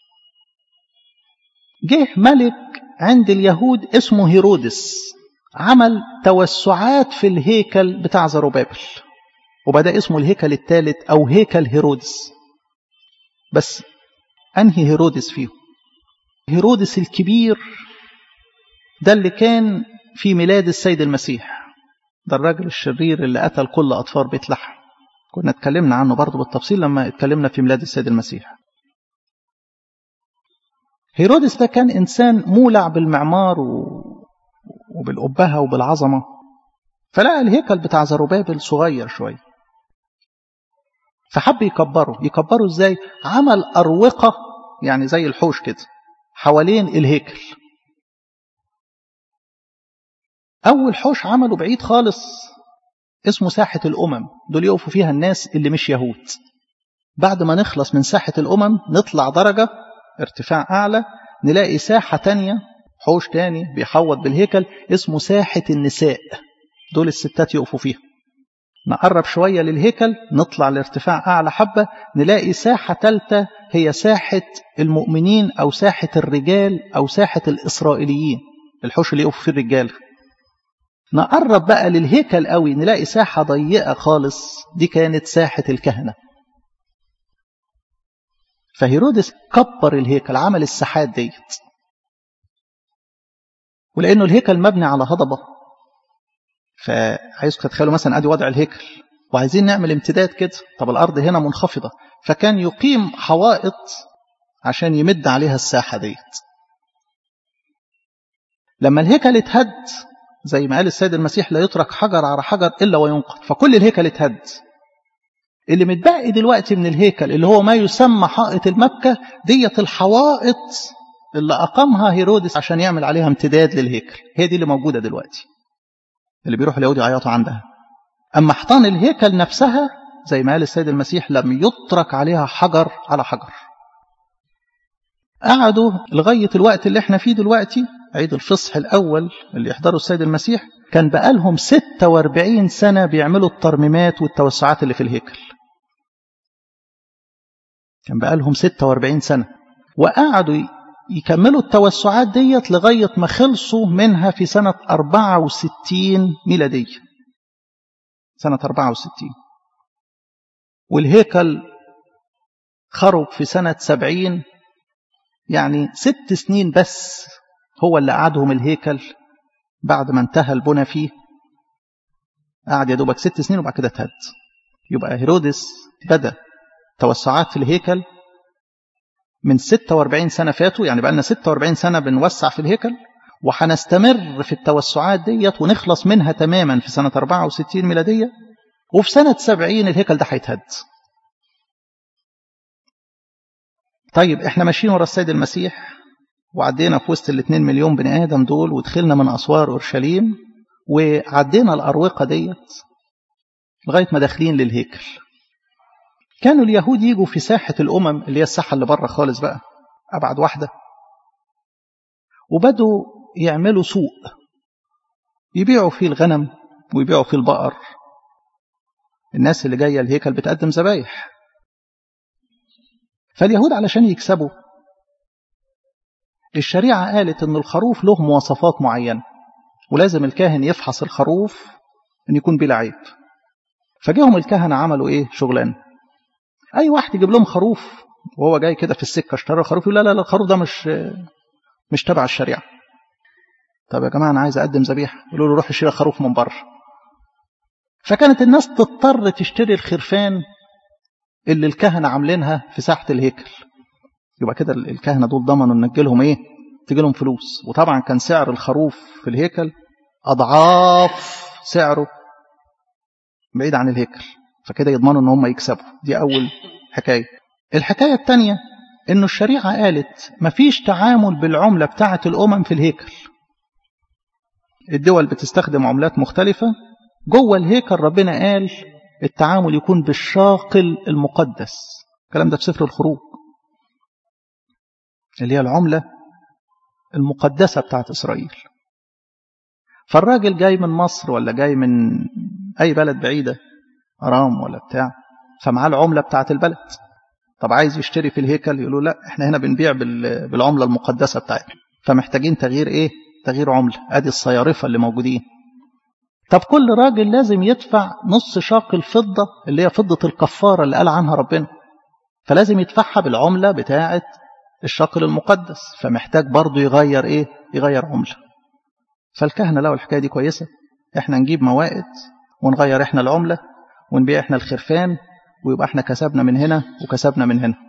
جه ملك عند اليهود اسمه هيرودس، عمل توسعات في الهيكل بتاع زربابل، وبدأ اسمه الهيكل الثالث أو هيكل هيرودس. بس أنهي هيرودس فيه؟ هيرودس الكبير ده اللي كان في ميلاد السيد المسيح، ده الراجل الشرير اللي قتل كل أطفال بيت لحم. كنا اتكلمنا عنه برضو بالتفصيل لما اتكلمنا في ميلاد السيد المسيح. هيرودس ده كان إنسان مولع بالمعمار وبالأبهة وبالعظمة، فلقى الهيكل بتاع زربابل صغير شوية، فحب يكبره ازاي؟ عمل أروقة يعني زي الحوش كده حوالين الهيكل. أول حوش عمله بعيد خالص اسمه ساحة الأمم، دول يقفوا فيها الناس اللي مش يهود. بعد ما نخلص من ساحة الأمم نطلع درجة ارتفاع أعلى نلاقي ساحة تانية، حوش تاني بيحوط بالهيكل اسمه ساحة النساء، دول الستات يقفوا فيها. نقرب شوية للهيكل نطلع لارتفاع أعلى حبة، نلاقي ساحة ثالثة هي ساحة المؤمنين أو ساحة الرجال أو ساحة الإسرائيليين، الحوش اللي يقفوا فيه الرجال. نقرب بقى للهيكل قوي نلاقي ساحة ضيقة خالص، دي كانت ساحة الكهنة. فهيرودس كبر الهيكل، عمل الساحات ديت، ولأنه الهيكل مبني على هضبة، فعايزكم تتخيلوا مثلا ادي وضع الهيكل وعايزين نعمل امتداد كده، طب الارض هنا منخفضه، فكان يقيم حوائط عشان يمد عليها الساحه ديت. لما الهيكل اتهد زي ما قال السيد المسيح لا يترك حجر على حجر الا وينقض، فكل الهيكل اتهد. اللي متبقي دلوقتي من الهيكل اللي هو ما يسمى حائط المبكى، ديت الحوائط اللي اقامها هيرودس عشان يعمل عليها امتداد للهيكل، هي دي اللي موجوده دلوقتي اللي بيروح اليهود يعيطوا عندها. أما حيطان الهيكل نفسها زي ما قال السيد المسيح لم يترك عليها حجر على حجر. قعدوا لغاية الوقت اللي احنا فيه دلوقتي، عيد الفصح الأول اللي يحضروا السيد المسيح، كان بقالهم 46 سنة بيعملوا الترميمات والتوسعات اللي في الهيكل. كان بقالهم 46 سنة، وقعدوا يكملوا التوسعات ديت لغاية ما خلصوا منها في سنة 64 ميلادية، سنة 64. والهيكل خرب في سنة 70، يعني 6 سنين بس هو اللي قعدهم الهيكل بعد ما انتهى البنى فيه. قعد يا دوبك 6 سنين وبعد كده اتهد. يبقى هيرودس بدأ توسعات في الهيكل من 46 سنة فاتوا، يعني بقى لنا 46 سنة بنوسع في الهيكل، وحنستمر في التوسعات ديت ونخلص منها تماما في سنة 64 ميلادية، وفي سنة 70 الهيكل ده هيتهد. طيب احنا ماشيين ورا السيد المسيح وعدينا في وسط 2 مليون بني آدم دول، ودخلنا من أسوار أورشليم وعدينا الأروقة ديت لغاية ما داخلين للهيكل. كانوا اليهود يجوا في ساحة الأمم اللي هي الساحة اللي بره خالص بقى أبعد واحدة، وبدوا يعملوا سوق يبيعوا فيه الغنم ويبيعوا فيه البقر. الناس اللي جاية الهيكل بتقدم ذبايح، فاليهود علشان يكسبوا، الشريعة قالت أن الخروف له مواصفات معينة، ولازم الكاهن يفحص الخروف أن يكون بلا عيب. فجاهم الكهنة عملوا إيه شغلان، أي واحد يجيب لهم خروف وهو جاي كده في السكة اشترى خروف، لا لا لا الخروف ده مش تبع الشريعة. طب يا جماعة أنا عايز أقدم ذبيحة، يقولوا له روح اشتري خروف من بره. فكانت الناس تضطر تشتري الخرفان اللي الكهنة عاملينها في ساحة الهيكل. يبقى كده الكهنة دول ضمنوا ان نجيلهم ايه، تجيلهم فلوس. وطبعا كان سعر الخروف في الهيكل أضعاف سعره بعيد عن الهيكل، فكده يضمنوا ان هم يكسبوا. دي أول حكاية. الحكاية الثانية انه الشريعة قالت مفيش تعامل بالعملة بتاعة الأمم في الهيكل. الدول بتستخدم عملات مختلفة، جوه الهيكل ربنا قال التعامل يكون بالشاقل المقدس. الكلام ده في سفر الخروج، اللي هي العملة المقدسة بتاعت إسرائيل. فالراجل جاي من مصر ولا جاي من أي بلد بعيدة، أرام ولا بتاع، فمعاه العملة بتاعت البلد. طب عايز يشتري في الهيكل، يقولوا لا احنا هنا بنبيع بالعملة المقدسة بتاعتنا، فمحتاجين تغيير ايه، تغيير عملة. ادي الصيارفة اللي موجودين. طب كل راجل لازم يدفع نص شاقل فضة اللي هي فضة الكفارة اللي قال عنها ربنا، فلازم يدفعها بالعملة بتاعت الشاقل المقدس، فمحتاج برضو يغير ايه، يغير عملة. فالكهنة لو الحكاية دي كويسة، احنا نجيب موائد ونغير احنا العملة ونبيع احنا الخرفان، ويبقى احنا كسبنا من هنا وكسبنا من هنا.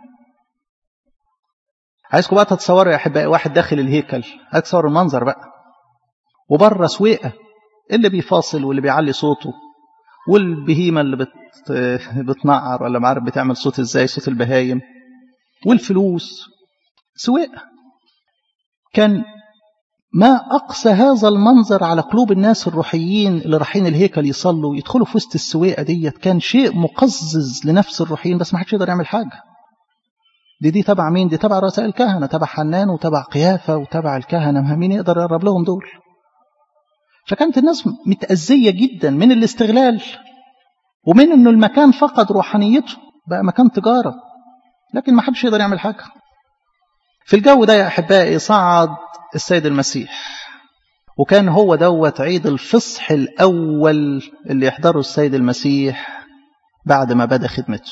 عايزكم بقى تتصوروا يا احبائي واحد داخل الهيكل، اتصور المنظر بقى، وبره سويقة اللي بيفاصل واللي بيعلي صوته، والبهيمة اللي بتنعر ولا ما عارف بتعمل صوت ازاي، صوت البهايم، والفلوس. سويقة كان ما أقصى هذا المنظر على قلوب الناس الروحيين اللي رايحين الهيكل يصلوا، يدخلوا في وسط السويقة ديت، كان شيء مقزز لنفس الروحيين، بس ما حدش يقدر يعمل حاجة. دي تبع مين؟ دي تبع رؤساء الكهنة، تبع حنان وتبع قيافة وتبع الكهنة، مين يقدر يقرب لهم دول؟ فكانت الناس متأذية جدا من الاستغلال ومن انه المكان فقد روحانيته، بقى مكان تجارة، لكن ما حدش يقدر يعمل حاجة. في الجو ده يا أحبائي صعد السيد المسيح، وكان هو دوت عيد الفصح الأول اللي يحضره السيد المسيح بعد ما بدأ خدمته.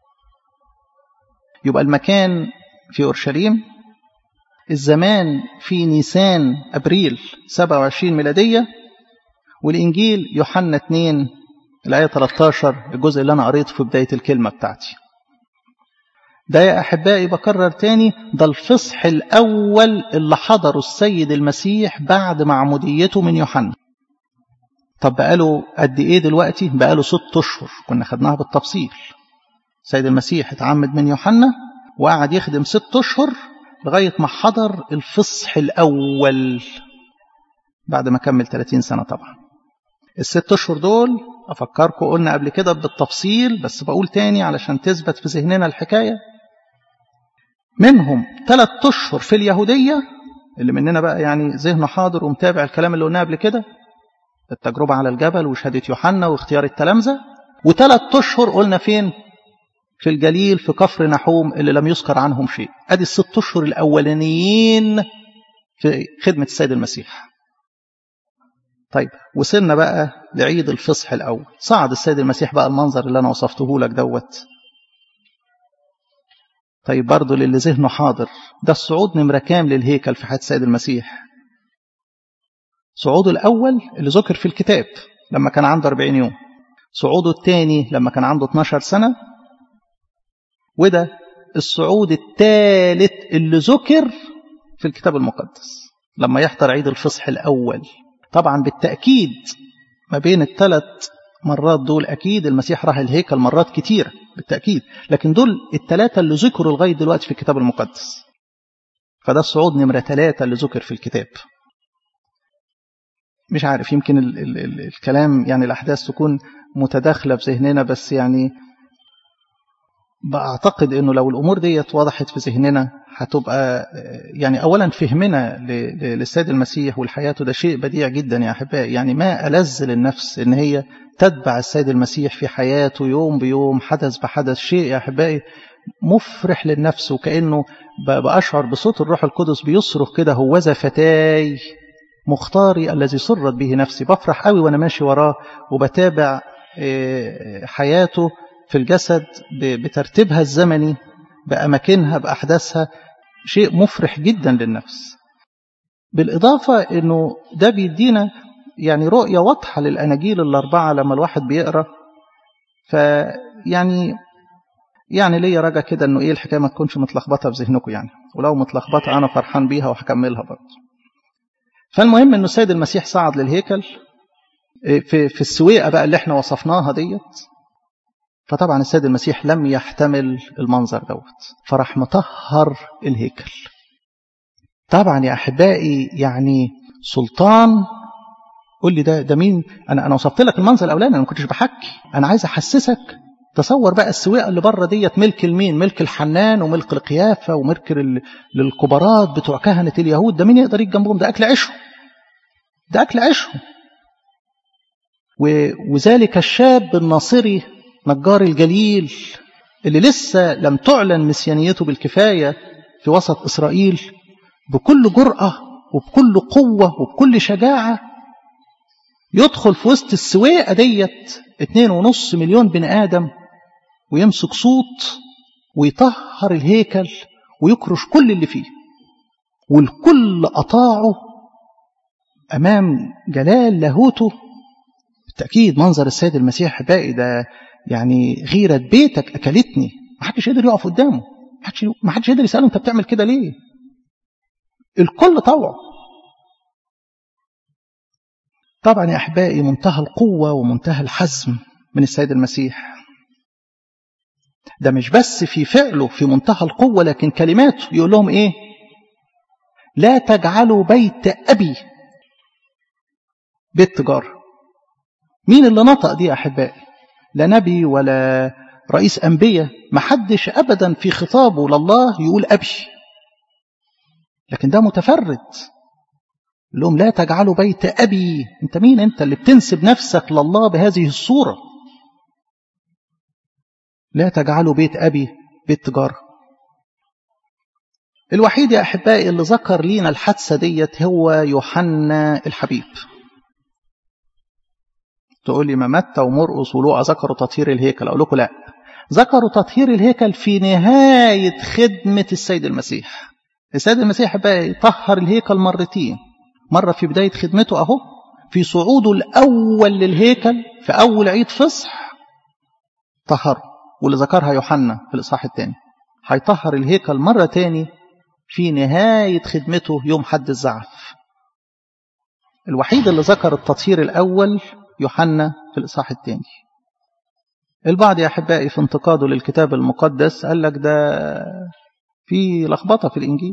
يبقى المكان في أورشليم، الزمان في نيسان أبريل 27 ميلادية، والإنجيل يوحنا 2 الآية 13 الجزء اللي أنا قريته في بداية الكلمة بتاعتي. ده يا أحبائي بكرر تاني، ده الفصح الأول اللي حضره السيد المسيح بعد معموديته من يوحنا. طب بقاله قد إيه دلوقتي؟ بقاله 6 أشهر، كنا خدناها بالتفصيل. السيد المسيح اتعمد من يوحنا وقعد يخدم 6 أشهر لغاية ما حضر الفصح الأول بعد ما كمل 30 سنة. طبعا ال6 أشهر دول أفكركم قلنا قبل كده بالتفصيل، بس بقول تاني علشان تثبت في ذهننا الحكاية. منهم 3 أشهر في اليهودية، اللي مننا بقى يعني ذهنه حاضر ومتابع الكلام اللي قلناه قبل كده، التجربة على الجبل وشهادة يوحنا واختيار التلامذة. و3 أشهر قلنا فين؟ في الجليل في كفر نحوم اللي لم يذكر عنهم شيء. ادي ال6 أشهر الأولانيين في خدمة السيد المسيح. طيب وصلنا بقى لعيد الفصح الأول، صعد السيد المسيح بقى المنظر اللي أنا وصفته لك دوت. طيب برضو للي ذهنه حاضر، ده الصعود نمرة كام للهيكل في حياة السيد المسيح؟ صعوده الأول اللي ذكر في الكتاب لما كان عنده 40 يوم، صعوده الثاني لما كان عنده 12 سنة، وده الصعود الثالث اللي ذكر في الكتاب المقدس لما يحضر عيد الفصح الأول. طبعا بالتأكيد ما بين ال3 مرات دول أكيد المسيح راح الهيكل مرات كتيرة بالتأكيد، لكن دول ال3 اللي ذكروا لغاية دلوقتي في الكتاب المقدس. فده الصعود نمرة 3 اللي ذكر في الكتاب. مش عارف، يمكن الكلام يعني الأحداث تكون متداخلة في ذهننا، بس يعني بعتقد أنه لو الأمور دي وضحت في ذهننا هتبقى يعني أولا فهمنا للسيد المسيح والحياة ده شيء بديع جدا يا أحبائي. يعني ما ألذ للنفس إن هي تتبع السيد المسيح في حياته يوم بيوم حدث بحدث. شيء يا أحبائي مفرح للنفس، وكأنه بأشعر بصوت الروح القدس بيصرخ كده: هوذا فتاي مختاري الذي سرت به نفسي. بفرح قوي وأنا ماشي وراه وبتابع حياته في الجسد بترتيبها الزمني بأماكنها بأحداثها. شيء مفرح جدا للنفس. بالإضافة أنه ده بيدينا يعني رؤية واضحة للأناجيل ال4 لما الواحد بيقرأ. فيعني ليا رجا كده أنه الحكاية ما تكونش متلخبطة في ذهنكم يعني، ولو متلخبطة أنا فرحان بيها وهكملها برضه. فالمهم أنه السيد المسيح صعد للهيكل في السويقة بقى اللي احنا وصفناها ديت. فطبعا السيد المسيح لم يحتمل المنظر دوت، فرح مطهر الهيكل. طبعا يا أحبائي يعني سلطان. قول لي ده مين؟ أنا وصفت لك المنظر الأولاني، أنا ما كنتش بحكي، أنا عايز أحسسك. تصور بقى السويقة اللي بره ديت ملك المين؟ ملك الحنان وملك القيافة وملك للكبارات بتوع كهنة اليهود. ده مين يقدر يجي جنبهم؟ ده أكل عيشهم، ده أكل عيشهم. وذلك الشاب الناصري نجار الجليل اللي لسه لم تعلن مسيانيته بالكفاية في وسط إسرائيل، بكل جرأة وبكل قوة وبكل شجاعة يدخل في وسط السويقة ديت 2.5 مليون بني آدم، ويمسك صوت ويطهر الهيكل ويكرش كل اللي فيه، والكل أطاعه أمام جلال لاهوته. بالتأكيد منظر السيد المسيح باقي ده يعني غيرة بيتك أكلتني. ما حدش يقدر يقف قدامه، ما حدش يقدر يسأله أنت بتعمل كده ليه. الكل طوعه. طبعا يا أحبائي منتهى القوة ومنتهى الحزم من السيد المسيح. ده مش بس في فعله في منتهى القوة، لكن كلماته يقول لهم إيه؟ لا تجعلوا بيت أبي بيت تجارة. مين اللي نطق دي يا أحبائي؟ لا نبي ولا رئيس أنبياء، محدش أبدا في خطابه لله يقول أبي، لكن ده متفرد. لهم لا تجعلوا بيت أبي. أنت مين أنت اللي بتنسب نفسك لله بهذه الصورة؟ لا تجعلوا بيت أبي بيت تجارة. الوحيد يا أحبائي اللي ذكر لينا الحادثة ديت هو يوحنا الحبيب. تقول لي ما متى ومرقس ولوقا ذكروا تطهير الهيكل، أقول لكم لا، ذكروا تطهير الهيكل في نهاية خدمة السيد المسيح. السيد المسيح بقى يطهر الهيكل مرتين، مرة في بداية خدمته أهو في صعوده الأول للهيكل في أول عيد فصح طهر، واللي ذكرها يوحنا في الإصحاح الثاني. هيطهر الهيكل مرة تاني في نهاية خدمته يوم حد الزعف. الوحيد اللي ذكر التطهير الأول يوحنا في الإصحاح الثاني. البعض يا أحبائي في انتقاده للكتاب المقدس قال لك ده في لخبطة في الإنجيل،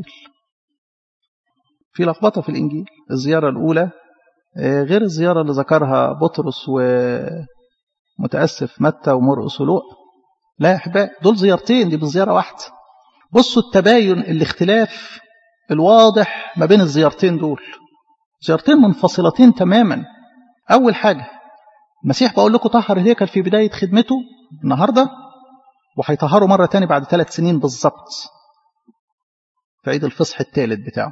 في لخبطة في الإنجيل. الزيارة الأولى غير الزيارة اللي ذكرها بطرس ومتأسف متى ومرقس ولوقا. لا يا أحبائي، دول زيارتين، دي بزيارة واحدة. بصوا التباين، الاختلاف الواضح ما بين الزيارتين دول، زيارتين منفصلتين تماما. أول حاجة المسيح بقول لكم طهر الهيكل في بداية خدمته النهاردة، وهيطهره مرة تاني بعد 3 سنين بالظبط في عيد الفصح الثالث بتاعه.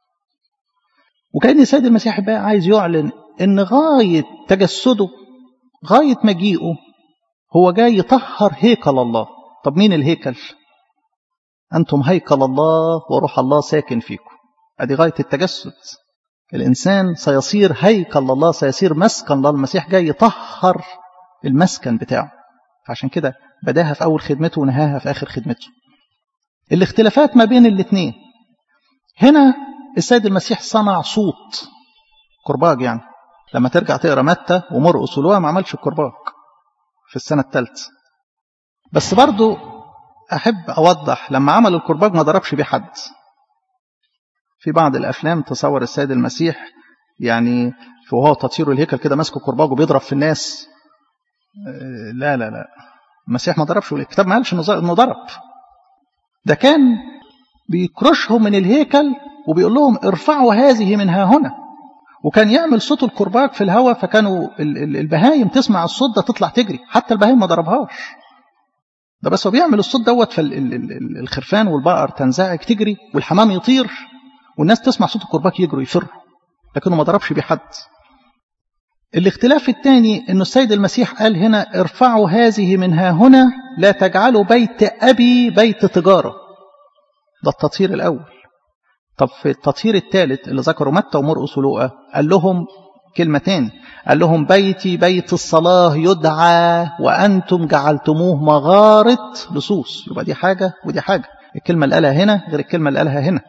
وكأن السيد المسيح بقى عايز يعلن ان غاية تجسده غاية مجيئه هو جاي يطهر هيكل الله. طب مين الهيكل؟ أنتم هيكل الله وروح الله ساكن فيكم. ادي غاية التجسد، الإنسان سيصير هيكل الله، سيصير مسكن الله. المسيح جاي يطهر المسكن بتاعه، عشان كده بداها في أول خدمته ونهاها في آخر خدمته. الاختلافات ما بين الاثنين هنا، السيد المسيح صنع صوت كرباج. يعني لما ترجع تقرأ متى ومرقس ولوقا ما عملش الكرباج في السنة الثالثة، بس برضو أحب أوضح لما عمل الكرباج ما ضربش بيه حد. في بعض الأفلام تصور السيد المسيح يعني وهو تطهير الهيكل كده ماسك كرباج وبيضرب في الناس. لا لا لا، المسيح ما ضربش، الكتاب ما قالش انه ضرب. ده كان بيكرشهم من الهيكل وبيقول لهم ارفعوا هذه من ها هنا، وكان يعمل صوت الكرباج في الهواء، فكانوا البهايم تسمع الصوت ده تطلع تجري. حتى البهايم ما ضربهاش، ده بس هو بيعمل الصوت دوت، فالخرفان والبقر تنزعج تجري، والحمام يطير، والناس تسمع صوت الكرباج يجروا يفروا، لكنه ما ضربش بيه حد. الاختلاف الثاني انه السيد المسيح قال هنا ارفعوا هذه من ها هنا، لا تجعلوا بيت أبي بيت تجارة. ده التطهير الأول. طب في التطهير الثالث اللي ذكروا متى ومرقس ولوقا قال لهم كلمتين، قال لهم بيتي بيت الصلاة يدعى وأنتم جعلتموه مغارة لصوص. يبقى دي حاجة ودي حاجة، الكلمة اللي قالها هنا غير الكلمة اللي قالها هنا.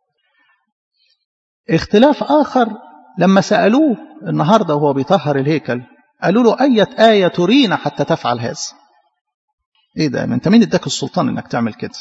اختلاف آخر لما سألوه النهاردة وهو بيطهر الهيكل، قالوا له أية آية ترينا حتى تفعل هذا؟ إيه ده؟ أنت مين اداك السلطان إنك تعمل كده؟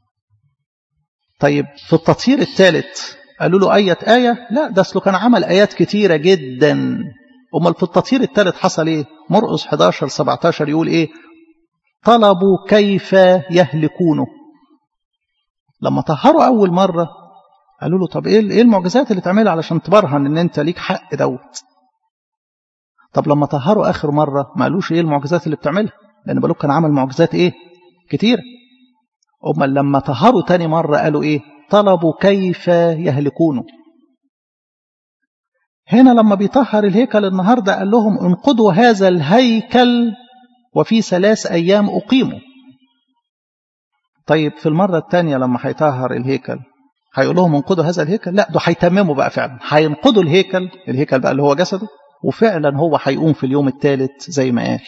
طيب في التطهير الثالث قالوا له أية آية؟ لا، ده أصله كان عمل آيات كتيرة جدا. أمال في التطهير الثالث حصل إيه؟ مرقس 11-17 يقول إيه؟ طلبوا كيف يهلكونه. لما طهروا أول مرة قالوا له طب إيه المعجزات اللي تعملها علشان تبرهن إن أنت ليك حق دوت؟ طب لما طهروا آخر مرة ما قالوش إيه المعجزات اللي بتعملها، لأن بالوك كان عمل معجزات إيه؟ كتير. أمال لما طهروا تاني مرة قالوا إيه؟ طلبوا كيف يهلكونه. هنا لما بيطهر الهيكل النهاردة قال لهم انقضوا هذا الهيكل وفي 3 أيام أقيموا. طيب في المرة الثانية لما هيطهر الهيكل هيقول لهم انقضوا هذا الهيكل؟ لا، ده هيتمموا بقى فعلا، هينقضوا الهيكل بقى اللي هو جسده، وفعلا هو هيقوم في اليوم الثالث زي ما قال.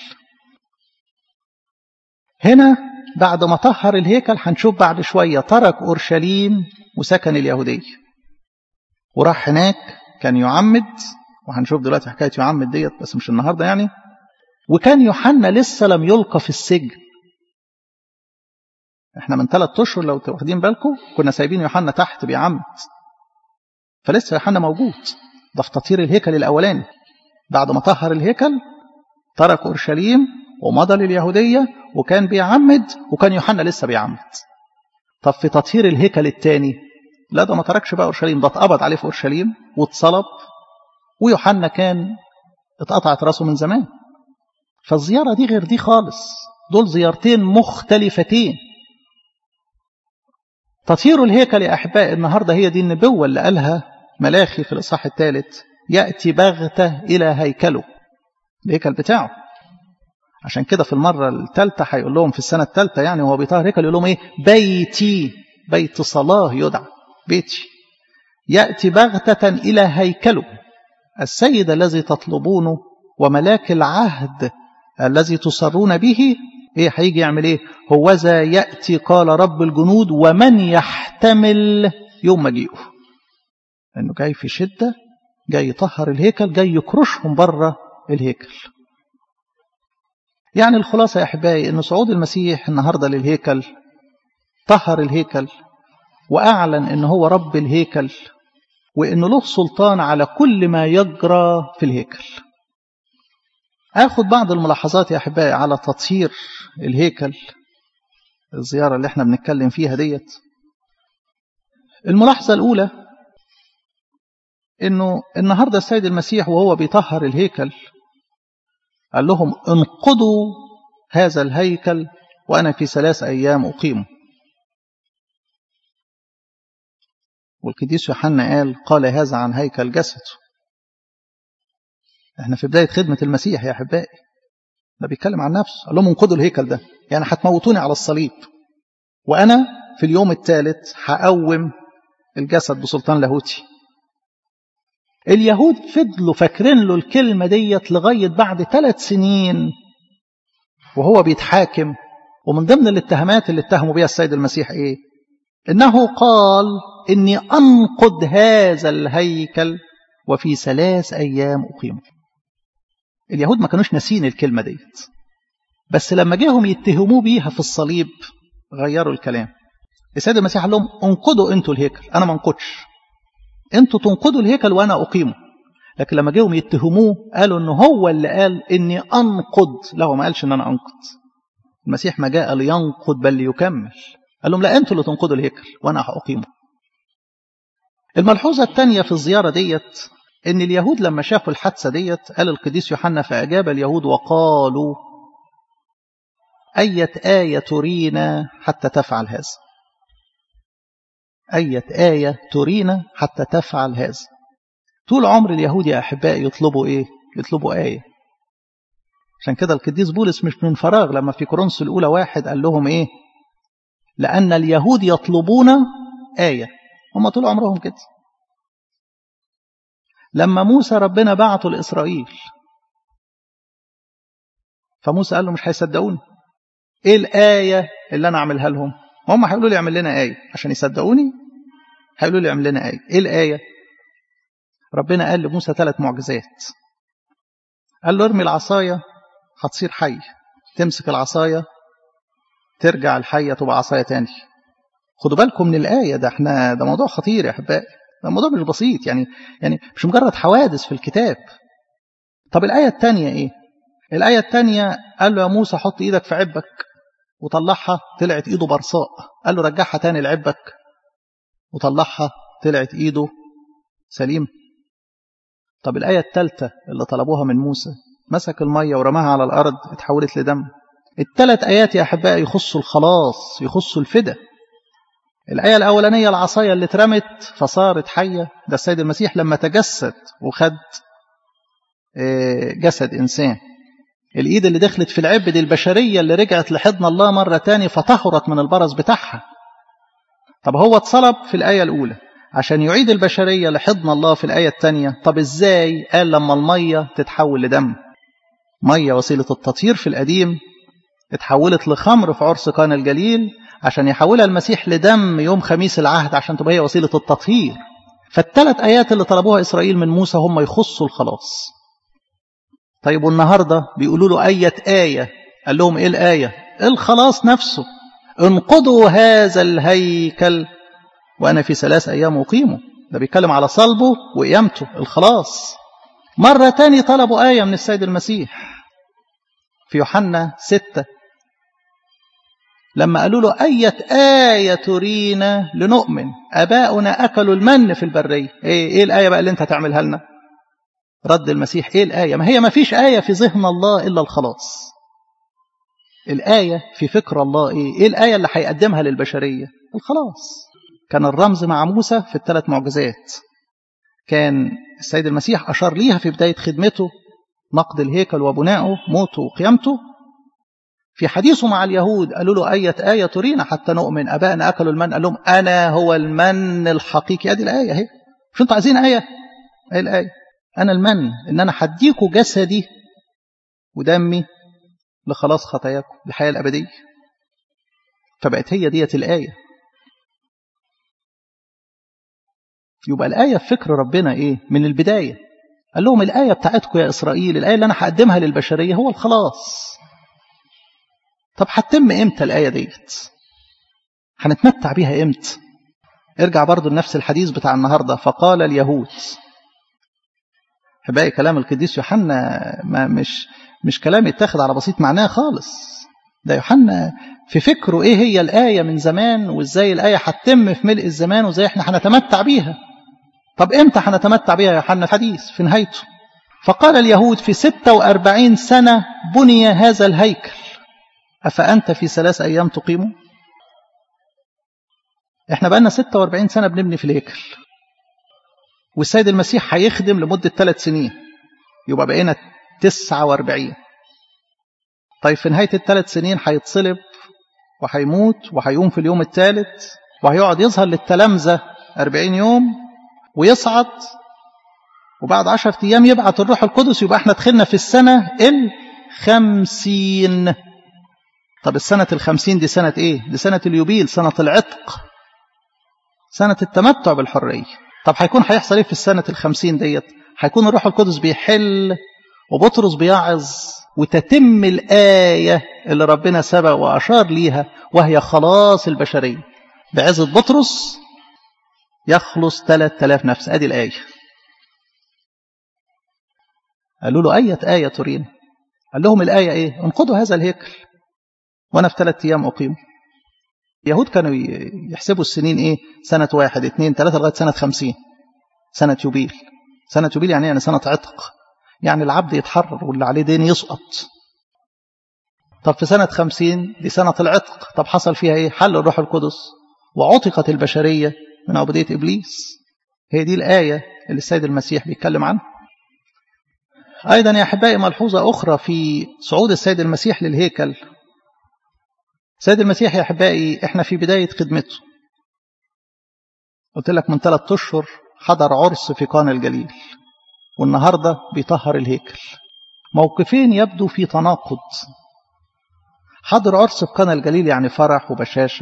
هنا بعد ما طهر الهيكل هنشوف بعد شوية ترك أورشليم وسكن اليهودية وراح هناك كان يعمد، وهنشوف دلوقتي حكاية يعمد ديت بس مش النهاردة يعني. وكان يوحنا لسه لم يلقى في السجن. احنا من 3 أشهر لو واخدين بالكم كنا سايبين يوحنا تحت بيعمد، فلسه يوحنا موجود. ده في تطهير الهيكل الأولاني. بعد ما طهر الهيكل ترك أورشليم ومضى لليهودية وكان بيعمد، وكان يوحنا لسه بيعمد. طب في تطهير الهيكل الثاني لا، ده ما تركش بقى أورشليم، ده اتقبض عليه في أورشليم واتصلب، ويوحنا كان اتقطعت راسه من زمان. فالزيارة دي غير دي خالص، دول زيارتين مختلفتين. تطهير الهيكل يا أحبائي النهاردة هي دي النبوة اللي قالها ملاخي في الإصحاح الثالث، يأتي بغتة إلى هيكله، الهيكل بتاعه. عشان كده في المرة الثالثة هيقول لهم في السنة الثالثة يعني وهو بيطهر هيكل، يقول لهم إيه؟ بيتي، بيت صلاة يدعى بيتي، يأتي بغتة إلى هيكله. السيد الذي تطلبونه وملاك العهد الذي تصرون به، إيه هيجي يعمل إيه؟ هوذا يأتي قال رب الجنود ومن يحتمل يوم مجيئه. لأنه جاي في شدة، جاي يطهر الهيكل، جاي يكرشهم بره الهيكل. يعني الخلاصة يا أحبائي أن صعود المسيح النهاردة للهيكل طهر الهيكل، وأعلن أن هو رب الهيكل، وأنه له سلطان على كل ما يجرى في الهيكل. أخذ بعض الملاحظات يا أحبائي على تطهير الهيكل، الزيارة اللي احنا بنتكلم فيها ديت. الملاحظة الأولى أنه النهاردة السيد المسيح وهو بيطهر الهيكل قال لهم انقضوا هذا الهيكل وأنا في 3 أيام أقيمه. والقديس يوحنا قال هذا عن هيكل جسده. احنا في بداية خدمة المسيح يا أحبائي، ده بيتكلم عن نفسه، قال لهم انقضوا الهيكل ده، يعني هتموتوني على الصليب، وأنا في اليوم الثالث هقوم الجسد بسلطان لاهوتي. اليهود فضلوا فاكرين له الكلمة ديت لغاية بعد 3 سنين وهو بيتحاكم. ومن ضمن الاتهامات اللي اتهموا بها السيد المسيح ايه؟ انه قال اني انقض هذا الهيكل وفي 3 أيام أقيمه. اليهود ما كانوش ناسين الكلمة ديت، بس لما جاهم يتهموه بيها في الصليب غيروا الكلام. السيد المسيح قال لهم انقضوا انتوا الهيكل، انا ما انقضش، انتوا تنقضوا الهيكل وانا اقيمه. لكن لما جاهم يتهموه قالوا انه هو اللي قال اني انقض، لا هو ما قالش ان انا انقض. المسيح ما جاء لينقض بل ليكمل. قال لهم لا، انتوا اللي تنقضوا الهيكل وانا هاقيمه. الملحوظة الثانية في الزيارة ديت ان اليهود لما شافوا الحادثة ديت قال القديس يوحنا فأجاب اليهود وقالوا أية آية ترينا حتى تفعل هذا؟ أية آية ترينا حتى تفعل هذا؟ طول عمر اليهود يا أحبائي يطلبوا إيه؟ يطلبوا آية. عشان كده القديس بولس مش من فراغ لما في كورنثوس الأولى 1 قال لهم إيه؟ لأن اليهود يطلبون آية. هم طول عمرهم كده. لما موسى ربنا بعته لإسرائيل فموسى قال له مش هيصدقوني، إيه الآية اللي أنا أعملها لهم؟ هم هيقولوا لي اعمل لنا آية عشان يصدقوني، هيقولوا لي اعمل لنا آية. إيه الآية؟ ربنا قال لموسى 3 معجزات. قال له ارمي العصاية هتصير حي، تمسك العصاية ترجع الحية تبقى عصاية تاني. خدوا بالكم من الآية، ده موضوع خطير يا أحبائي، ده موضوع مش بسيط، يعني مش مجرد حوادث في الكتاب. طب الآية الثانية إيه؟ الآية الثانية قال له يا موسى حط إيدك في عبك وطلعها، طلعت إيده برصاء. قال له رجعها تاني لعبك وطلعها، طلعت إيده سليم. طب الآية الثالثة اللي طلبوها من موسى مسك المية ورماها على الأرض اتحولت لدم. ال3 آيات يا أحبائي يخصوا الخلاص، يخصوا الفداء. الآية الأولانية العصاية اللي اترمت فصارت حية، ده السيد المسيح لما تجسد وخد جسد إنسان. الإيد اللي دخلت في العبد البشرية اللي رجعت لحضن الله مرة تاني فطهرت من البرص بتاعها. طب هو اتصلب في الآية الأولى عشان يعيد البشرية لحضن الله في الآية الثانية. طب إزاي؟ قال لما المية تتحول لدم. مية وسيلة التطهير في القديم اتحولت لخمر في عرس قانا الجليل عشان يحولها المسيح لدم يوم خميس العهد عشان تبقى هي وسيلة التطهير. ف3 آيات اللي طلبوها إسرائيل من موسى هم يخصوا الخلاص. طيب والنهاردة بيقولوا له آية. قال لهم إيه الآية؟ الخلاص نفسه، انقضوا هذا الهيكل وأنا في 3 أيام أقيمه. ده بيتكلم على صلبه وقيامته، الخلاص. مرة تاني طلبوا آية من السيد المسيح في يوحنا 6 لما قالوا له أية آية ترينا لنؤمن أباؤنا أكلوا المن في البرية. إيه الآية بقى اللي أنت تعملها لنا؟ رد المسيح إيه الآية؟ ما هي ما فيش آية في ذهن الله إلا الخلاص. الآية في فكر الله إيه الآية اللي هيقدمها للبشرية؟ الخلاص. كان الرمز مع موسى في الثلاث معجزات، كان السيد المسيح أشار ليها في بداية خدمته، نقد الهيكل وبنائه، موته وقيامته. في حديثه مع اليهود قالوا له أية آية ترينا حتى نؤمن أبائنا أكلوا المن، قال لهم أنا هو المن الحقيقي. هذه الآية اهي. مش أنتوا عايزين آية؟ هي الآية أنا المن، إن أنا هديكوا جسدي ودمي لخلاص خطاياكم الحياة الأبدية. فبقت هي ديت الآية. يبقى الآية في فكر ربنا إيه؟ من البداية قال لهم الآية بتاعتكم يا إسرائيل، الآية اللي أنا هقدمها للبشرية هو الخلاص. طب هتتم إمتى الآية ديت؟ هنتمتع بيها إمتى؟ ارجع برضو لنفس الحديث بتاع النهاردة. فقال اليهود، باقي كلام القديس يوحنا ما مش كلام يتاخد على بسيط معناه خالص. ده يوحنا في فكره إيه هي الآية من زمان، وإزاي الآية هتتم في ملء الزمان، وإزاي إحنا هنتمتع بيها. طب إمتى هنتمتع بيها يا يوحنا؟ حديث في نهايته. فقال اليهود في 46 سنة بني هذا الهيكل، أفأنت في 3 أيام تقيمه؟ إحنا بقالنا 46 سنة بنبني في الهيكل، والسيد المسيح هيخدم لمدة 3 سنين، يبقى بقينا 49. طيب في نهاية ال3 سنين هيتصلب وهيموت وهيقوم في اليوم الثالث، وهيقعد يظهر للتلامذة 40 يوم ويصعد، وبعد 10 أيام يبعث الروح القدس. يبقى احنا دخلنا في السنة 50. طب السنة 50 دي سنة ايه؟ دي سنة اليوبيل، سنة العتق، سنة التمتع بالحرية. طب هيحصل ايه في السنة 50 ديت؟ هيكون الروح القدس بيحل وبطرس بيعظ، وتتم الآية اللي ربنا سبق وأشار ليها، وهي خلاص البشرية. بعزة بطرس يخلص 3000 نفس. ادي الآية. قالوا له أية آية ترين؟ قال لهم الآية ايه؟ انقضوا هذا الهيكل وانا في 3 أيام أقيم. اليهود كانوا يحسبوا السنين ايه؟ سنة 1 2 3 لغاية سنة 50، سنة يوبيل. سنة يوبيل يعني سنة عتق، يعني العبد يتحرر واللي عليه دين يسقط. طب في سنة 50 دي سنة العتق. طب حصل فيها ايه؟ حل الروح القدس وعتقت البشرية من عبودية إبليس. هي دي الآية اللي السيد المسيح بيتكلم عنها. أيضا يا أحبائي ملحوظة أخرى في صعود السيد المسيح للهيكل. السيد المسيح يا أحبائي احنا في بداية خدمته، قلت لك من 3 أشهر حضر عرس في قانا الجليل، والنهاردة بيطهر الهيكل. موقفين يبدو في تناقض. حضر عرس في قانا الجليل يعني فرح وبشاشة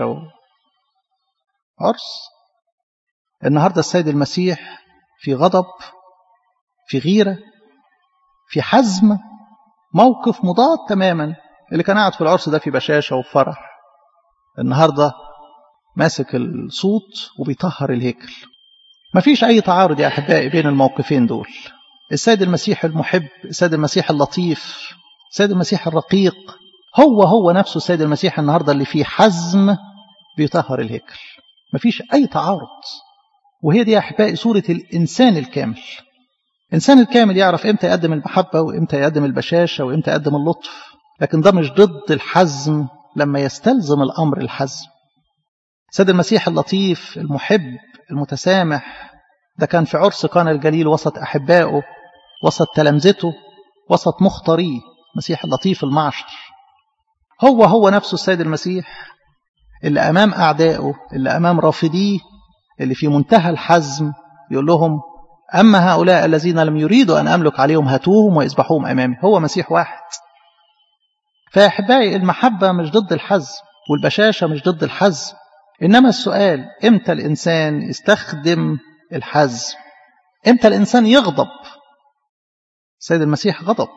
عرس. النهاردة السيد المسيح في غضب، في غيرة، في حزم، موقف مضاد تماما. اللي كان قاعد في العرس ده في بشاشة وفرح، النهاردة ماسك الصوت وبيطهر الهيكل. مفيش أي تعارض يا أحبائي بين الموقفين دول. السيد المسيح المحب، السيد المسيح اللطيف، السيد المسيح الرقيق، هو نفسه السيد المسيح النهاردة اللي فيه حزم بيطهر الهيكل. مفيش أي تعارض. وهي دي يا أحبائي صورة الإنسان الكامل. الإنسان الكامل يعرف إمتى يقدم المحبة وإمتى يقدم البشاشة وإمتى يقدم اللطف، لكن ده مش ضد الحزم لما يستلزم الأمر الحزم. السيد المسيح اللطيف المحب المتسامح ده كان في عرس قانا الجليل وسط أحبائه، وسط تلامذته، وسط مختاريه. مسيح اللطيف المعشر هو نفسه السيد المسيح اللي أمام أعدائه، اللي أمام رافضيه، اللي في منتهى الحزم يقول لهم أما هؤلاء الذين لم يريدوا أن أملك عليهم هاتوهم ويذبحوهم أمامي. هو مسيح واحد. فأحبائي المحبة مش ضد الحزم، والبشاشة مش ضد الحزم، إنما السؤال إمتى الإنسان يستخدم الحزم، إمتى الإنسان يغضب. السيد المسيح غضب،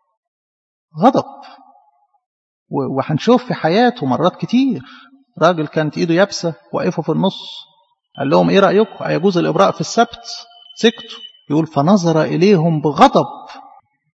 وهنشوف في حياته مرات كتير راجل كانت إيده يابسة وقفوا في النص، قال لهم إيه رأيكم أيجوز الإبراء في السبت؟ سكتوا. يقول فنظر إليهم بغضب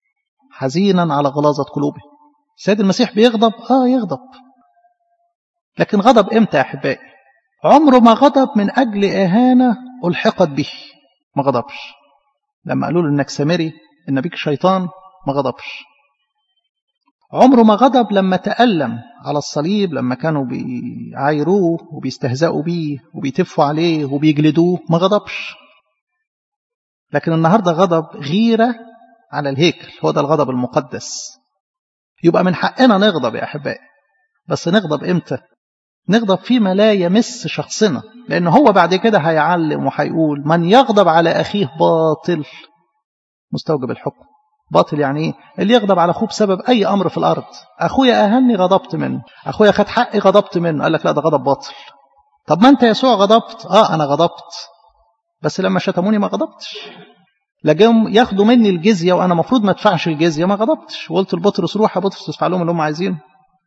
حزينا على غلاظة قلوبه. السيد المسيح بيغضب، يغضب، لكن غضب إمتى يا أحبائي؟ عمره ما غضب من أجل إهانة ألحقت به، ما غضبش. لما قالوا له إنك سامري إن بيك شيطان، ما غضبش. عمره ما غضب لما تألم على الصليب، لما كانوا بيعايروه وبيستهزئوا بيه وبيتفوا عليه وبيجلدوه، ما غضبش. لكن النهاردة غضب غيرة على الهيكل، هو ده الغضب المقدس. يبقى من حقنا نغضب يا أحبائي، بس نغضب إمتى؟ نغضب فيما لا يمس شخصنا، لأنه هو بعد كده هيعلم وهيقول من يغضب على أخيه باطل مستوجب الحكم. باطل يعني إيه؟ اللي يغضب على أخوه بسبب أي أمر في الأرض. أخويا أهني غضبت منه، أخويا خد حقي غضبت منه، قال لك لا ده غضب باطل. طب ما أنت يسوع غضبت؟ أنا غضبت، بس لما شتموني ما غضبتش. لجم ياخدوا مني الجزية وأنا مفروض ما ادفعش الجزية، ما غضبتش. وقلت لبطرس روح يا بطرس تدفع لهم اللي هم عايزينه.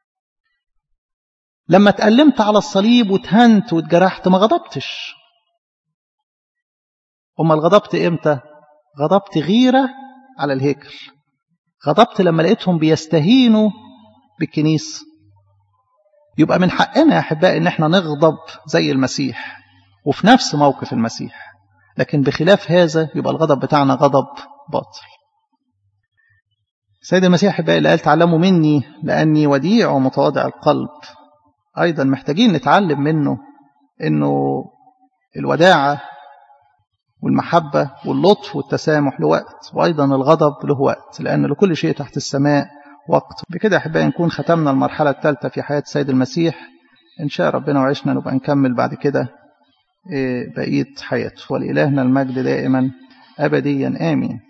لما اتألمت على الصليب واتهنت واتجرحت، ما غضبتش. أمال غضبت إمتى؟ غضبت غيرة على الهيكل. غضبت لما لقيتهم بيستهينوا بالكنيسة. يبقى من حقنا يا أحبائي إن احنا نغضب زي المسيح وفي نفس موقف المسيح، لكن بخلاف هذا يبقى الغضب بتاعنا غضب باطل. سيد المسيح أحبائي اللي قال تعلموا مني لأني وديع ومتواضع القلب، أيضا محتاجين نتعلم منه إنه الوداعة والمحبة واللطف والتسامح له وقت، وأيضا الغضب له وقت، لأن لكل شيء تحت السماء وقت. بكده أحبائي نكون ختمنا المرحلة الثالثة في حياة السيد المسيح. إن شاء ربنا وعشنا نبقى نكمل بعد كده بقية حياته. ولإلهنا المجد دائما أبديا آمين.